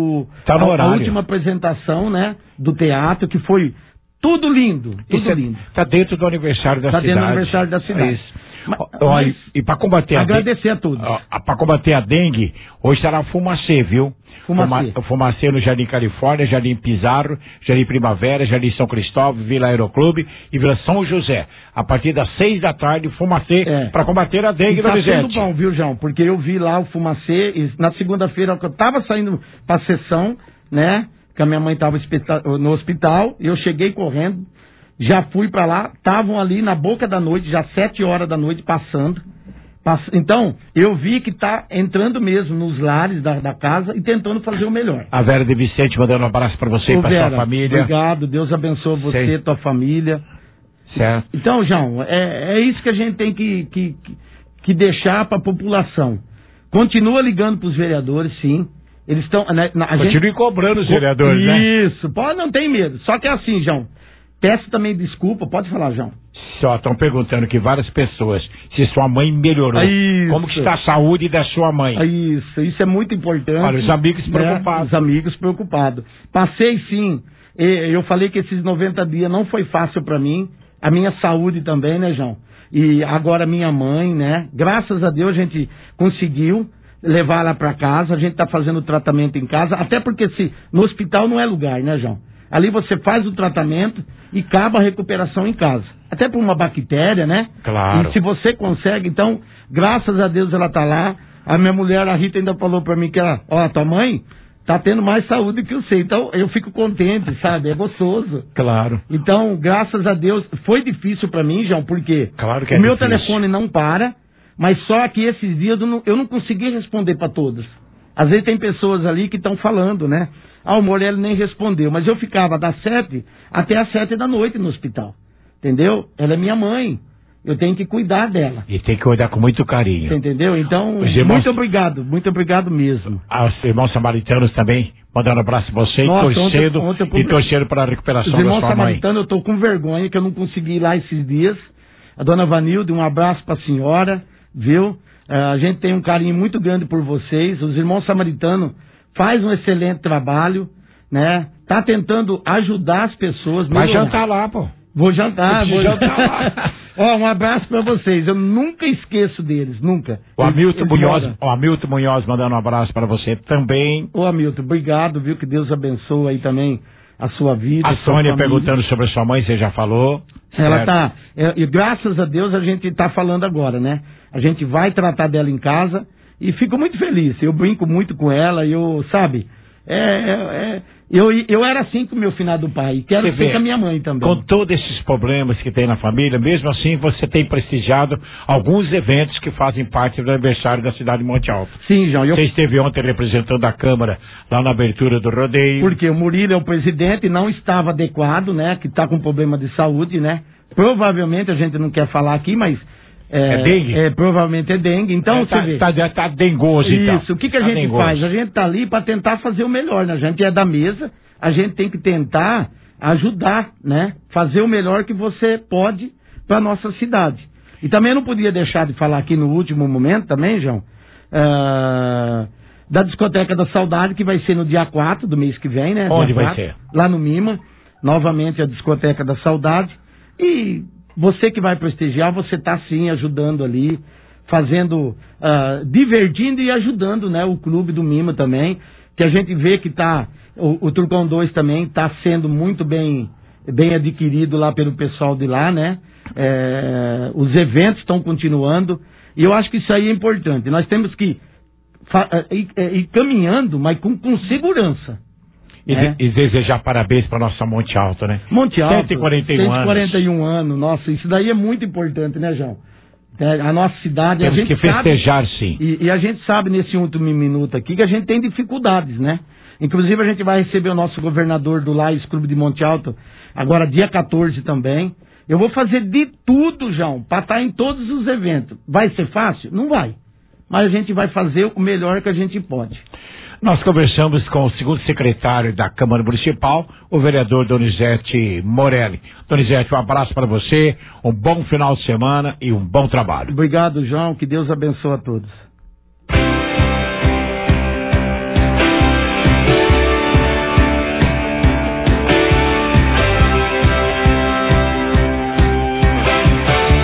S20: a última apresentação, né? Do teatro, que foi tudo lindo. Tudo lindo.
S2: Tá dentro do aniversário da cidade.
S20: Tá dentro do aniversário da cidade.
S2: É isso. E para combater
S20: agradecer a todos.
S2: Para combater a dengue, hoje será Fumacê, viu? Fumacê no Jardim Califórnia, Jardim Pizarro, Jardim Primavera, Jardim São Cristóvão, Vila Aeroclube e Vila São José. A partir das 6 da tarde, Fumacê para combater a dengue do Vicente.
S20: Tá sendo bom, viu, João? Porque eu vi lá o Fumacê e na segunda-feira, eu tava saindo pra sessão, né? Que a minha mãe tava no hospital, e eu cheguei correndo. Já fui pra lá, estavam ali na boca da noite, já 7 horas da noite, passando. Então, eu vi que tá entrando mesmo nos lares da casa e tentando fazer o melhor.
S2: A Vera de Vicente mandando um abraço pra você e pra sua família.
S20: Obrigado, Deus abençoe você e tua família.
S2: Certo.
S20: Então, João, é isso que a gente tem que deixar pra população. Continua ligando pros vereadores, sim. Eles estão...
S2: Continue cobrando os vereadores, né?
S20: Isso, não tem medo. Só que é assim, João. Peço também desculpa, pode falar, João.
S2: Só estão perguntando que várias pessoas, se sua mãe melhorou, como que está a saúde da sua mãe?
S20: Isso é muito importante.
S2: Olha, os amigos preocupados.
S20: Os amigos preocupados. Passei sim, eu falei que esses 90 dias não foi fácil para mim, a minha saúde também, né, João? E agora minha mãe, né? Graças a Deus a gente conseguiu levar ela para casa, a gente está fazendo o tratamento em casa, até porque no hospital não é lugar, né, João? Ali você faz o tratamento e acaba a recuperação em casa. Até por uma bactéria, né?
S2: Claro.
S20: E se você consegue, então, graças a Deus ela tá lá. A minha mulher, a Rita, ainda falou para mim que ela, a tua mãe tá tendo mais saúde que você. Então, eu fico contente, sabe? É gostoso.
S2: Claro.
S20: Então, graças a Deus, foi difícil para mim, João, porque
S2: claro que é
S20: o meu
S2: difícil.
S20: telefone não para, mas só que esses dias eu não consegui responder para todas. Às vezes tem pessoas ali que estão falando, né? O Morelli nem respondeu, mas eu ficava das 7 até as 7 da noite no hospital. Entendeu? Ela é minha mãe. Eu tenho que cuidar dela.
S2: E tem que cuidar com muito carinho.
S20: Você entendeu? Então, muito obrigado mesmo.
S2: Aos irmãos samaritanos também, mandando um abraço pra você, torcendo e torcendo para a recuperação da sua mãe.
S20: Os irmãos samaritanos, eu tô com vergonha que eu não consegui ir lá esses dias. A dona Vanilde, um abraço pra senhora, viu? A gente tem um carinho muito grande por vocês. Os irmãos samaritanos faz um excelente trabalho, né? Tá tentando ajudar as pessoas.
S2: Vai jantar lá, pô.
S20: Vou jantar
S2: lá.
S20: Um abraço pra vocês. Eu nunca esqueço deles, nunca.
S2: O Hamilton Munhoz mandando um abraço pra você também.
S20: Ô Hamilton, obrigado, viu? Que Deus abençoe aí também a sua vida.
S2: A Sônia perguntando sobre a sua mãe, você já falou.
S20: Ela tá, e graças a Deus a gente tá falando agora, né? A gente vai tratar dela em casa e fico muito feliz. Eu brinco muito com ela e eu era assim com o meu finado pai. Quero ser com a minha mãe também.
S2: Com todos esses problemas que tem na família, mesmo assim você tem prestigiado alguns eventos que fazem parte do aniversário da cidade de Monte Alto.
S20: Sim, João.
S2: Você esteve ontem representando a Câmara lá na abertura do rodeio.
S20: Porque o Murilo é o presidente, não estava adequado, né? Que está com problema de saúde, né? Provavelmente, a gente não quer falar aqui, mas...
S2: É dengue?
S20: Provavelmente é dengue. Então, você vê.
S2: Tá dengoso, então.
S20: Isso. O que a gente faz? A gente tá ali para tentar fazer o melhor, né? A gente é da mesa, a gente tem que tentar ajudar, né? Fazer o melhor que você pode para nossa cidade. E também eu não podia deixar de falar aqui no último momento também, João, da Discoteca da Saudade, que vai ser no dia 4 do mês que vem, né?
S2: Onde vai ser?
S20: Lá no Mima. Novamente a Discoteca da Saudade. E... você que vai prestigiar, você está sim ajudando ali, fazendo, divertindo e ajudando, né, o clube do Mima também, que a gente vê que tá, o Turcão 2 também está sendo muito bem adquirido lá pelo pessoal de lá, né, os eventos estão continuando, e eu acho que isso aí é importante. Nós temos que ir caminhando, mas com segurança.
S2: E desejar parabéns para nossa Monte Alto, né?
S20: Monte Alto,
S2: 141
S20: anos. Nossa, isso daí é muito importante, né, João? A nossa cidade...
S2: Temos
S20: a gente
S2: que festejar,
S20: sabe,
S2: sim.
S20: E a gente sabe, nesse último minuto aqui, que a gente tem dificuldades, né? Inclusive, a gente vai receber o nosso governador do Lais Clube de Monte Alto, agora dia 14 também. Eu vou fazer de tudo, João, para estar em todos os eventos. Vai ser fácil? Não vai. Mas a gente vai fazer o melhor que a gente pode.
S2: Nós conversamos com o segundo secretário da Câmara Municipal, o vereador Donizete Morelli. Donizete, um abraço para você, um bom final de semana e um bom trabalho.
S20: Obrigado, João, que Deus abençoe a todos.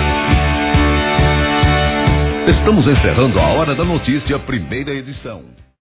S6: Estamos encerrando a Hora da Notícia, primeira edição.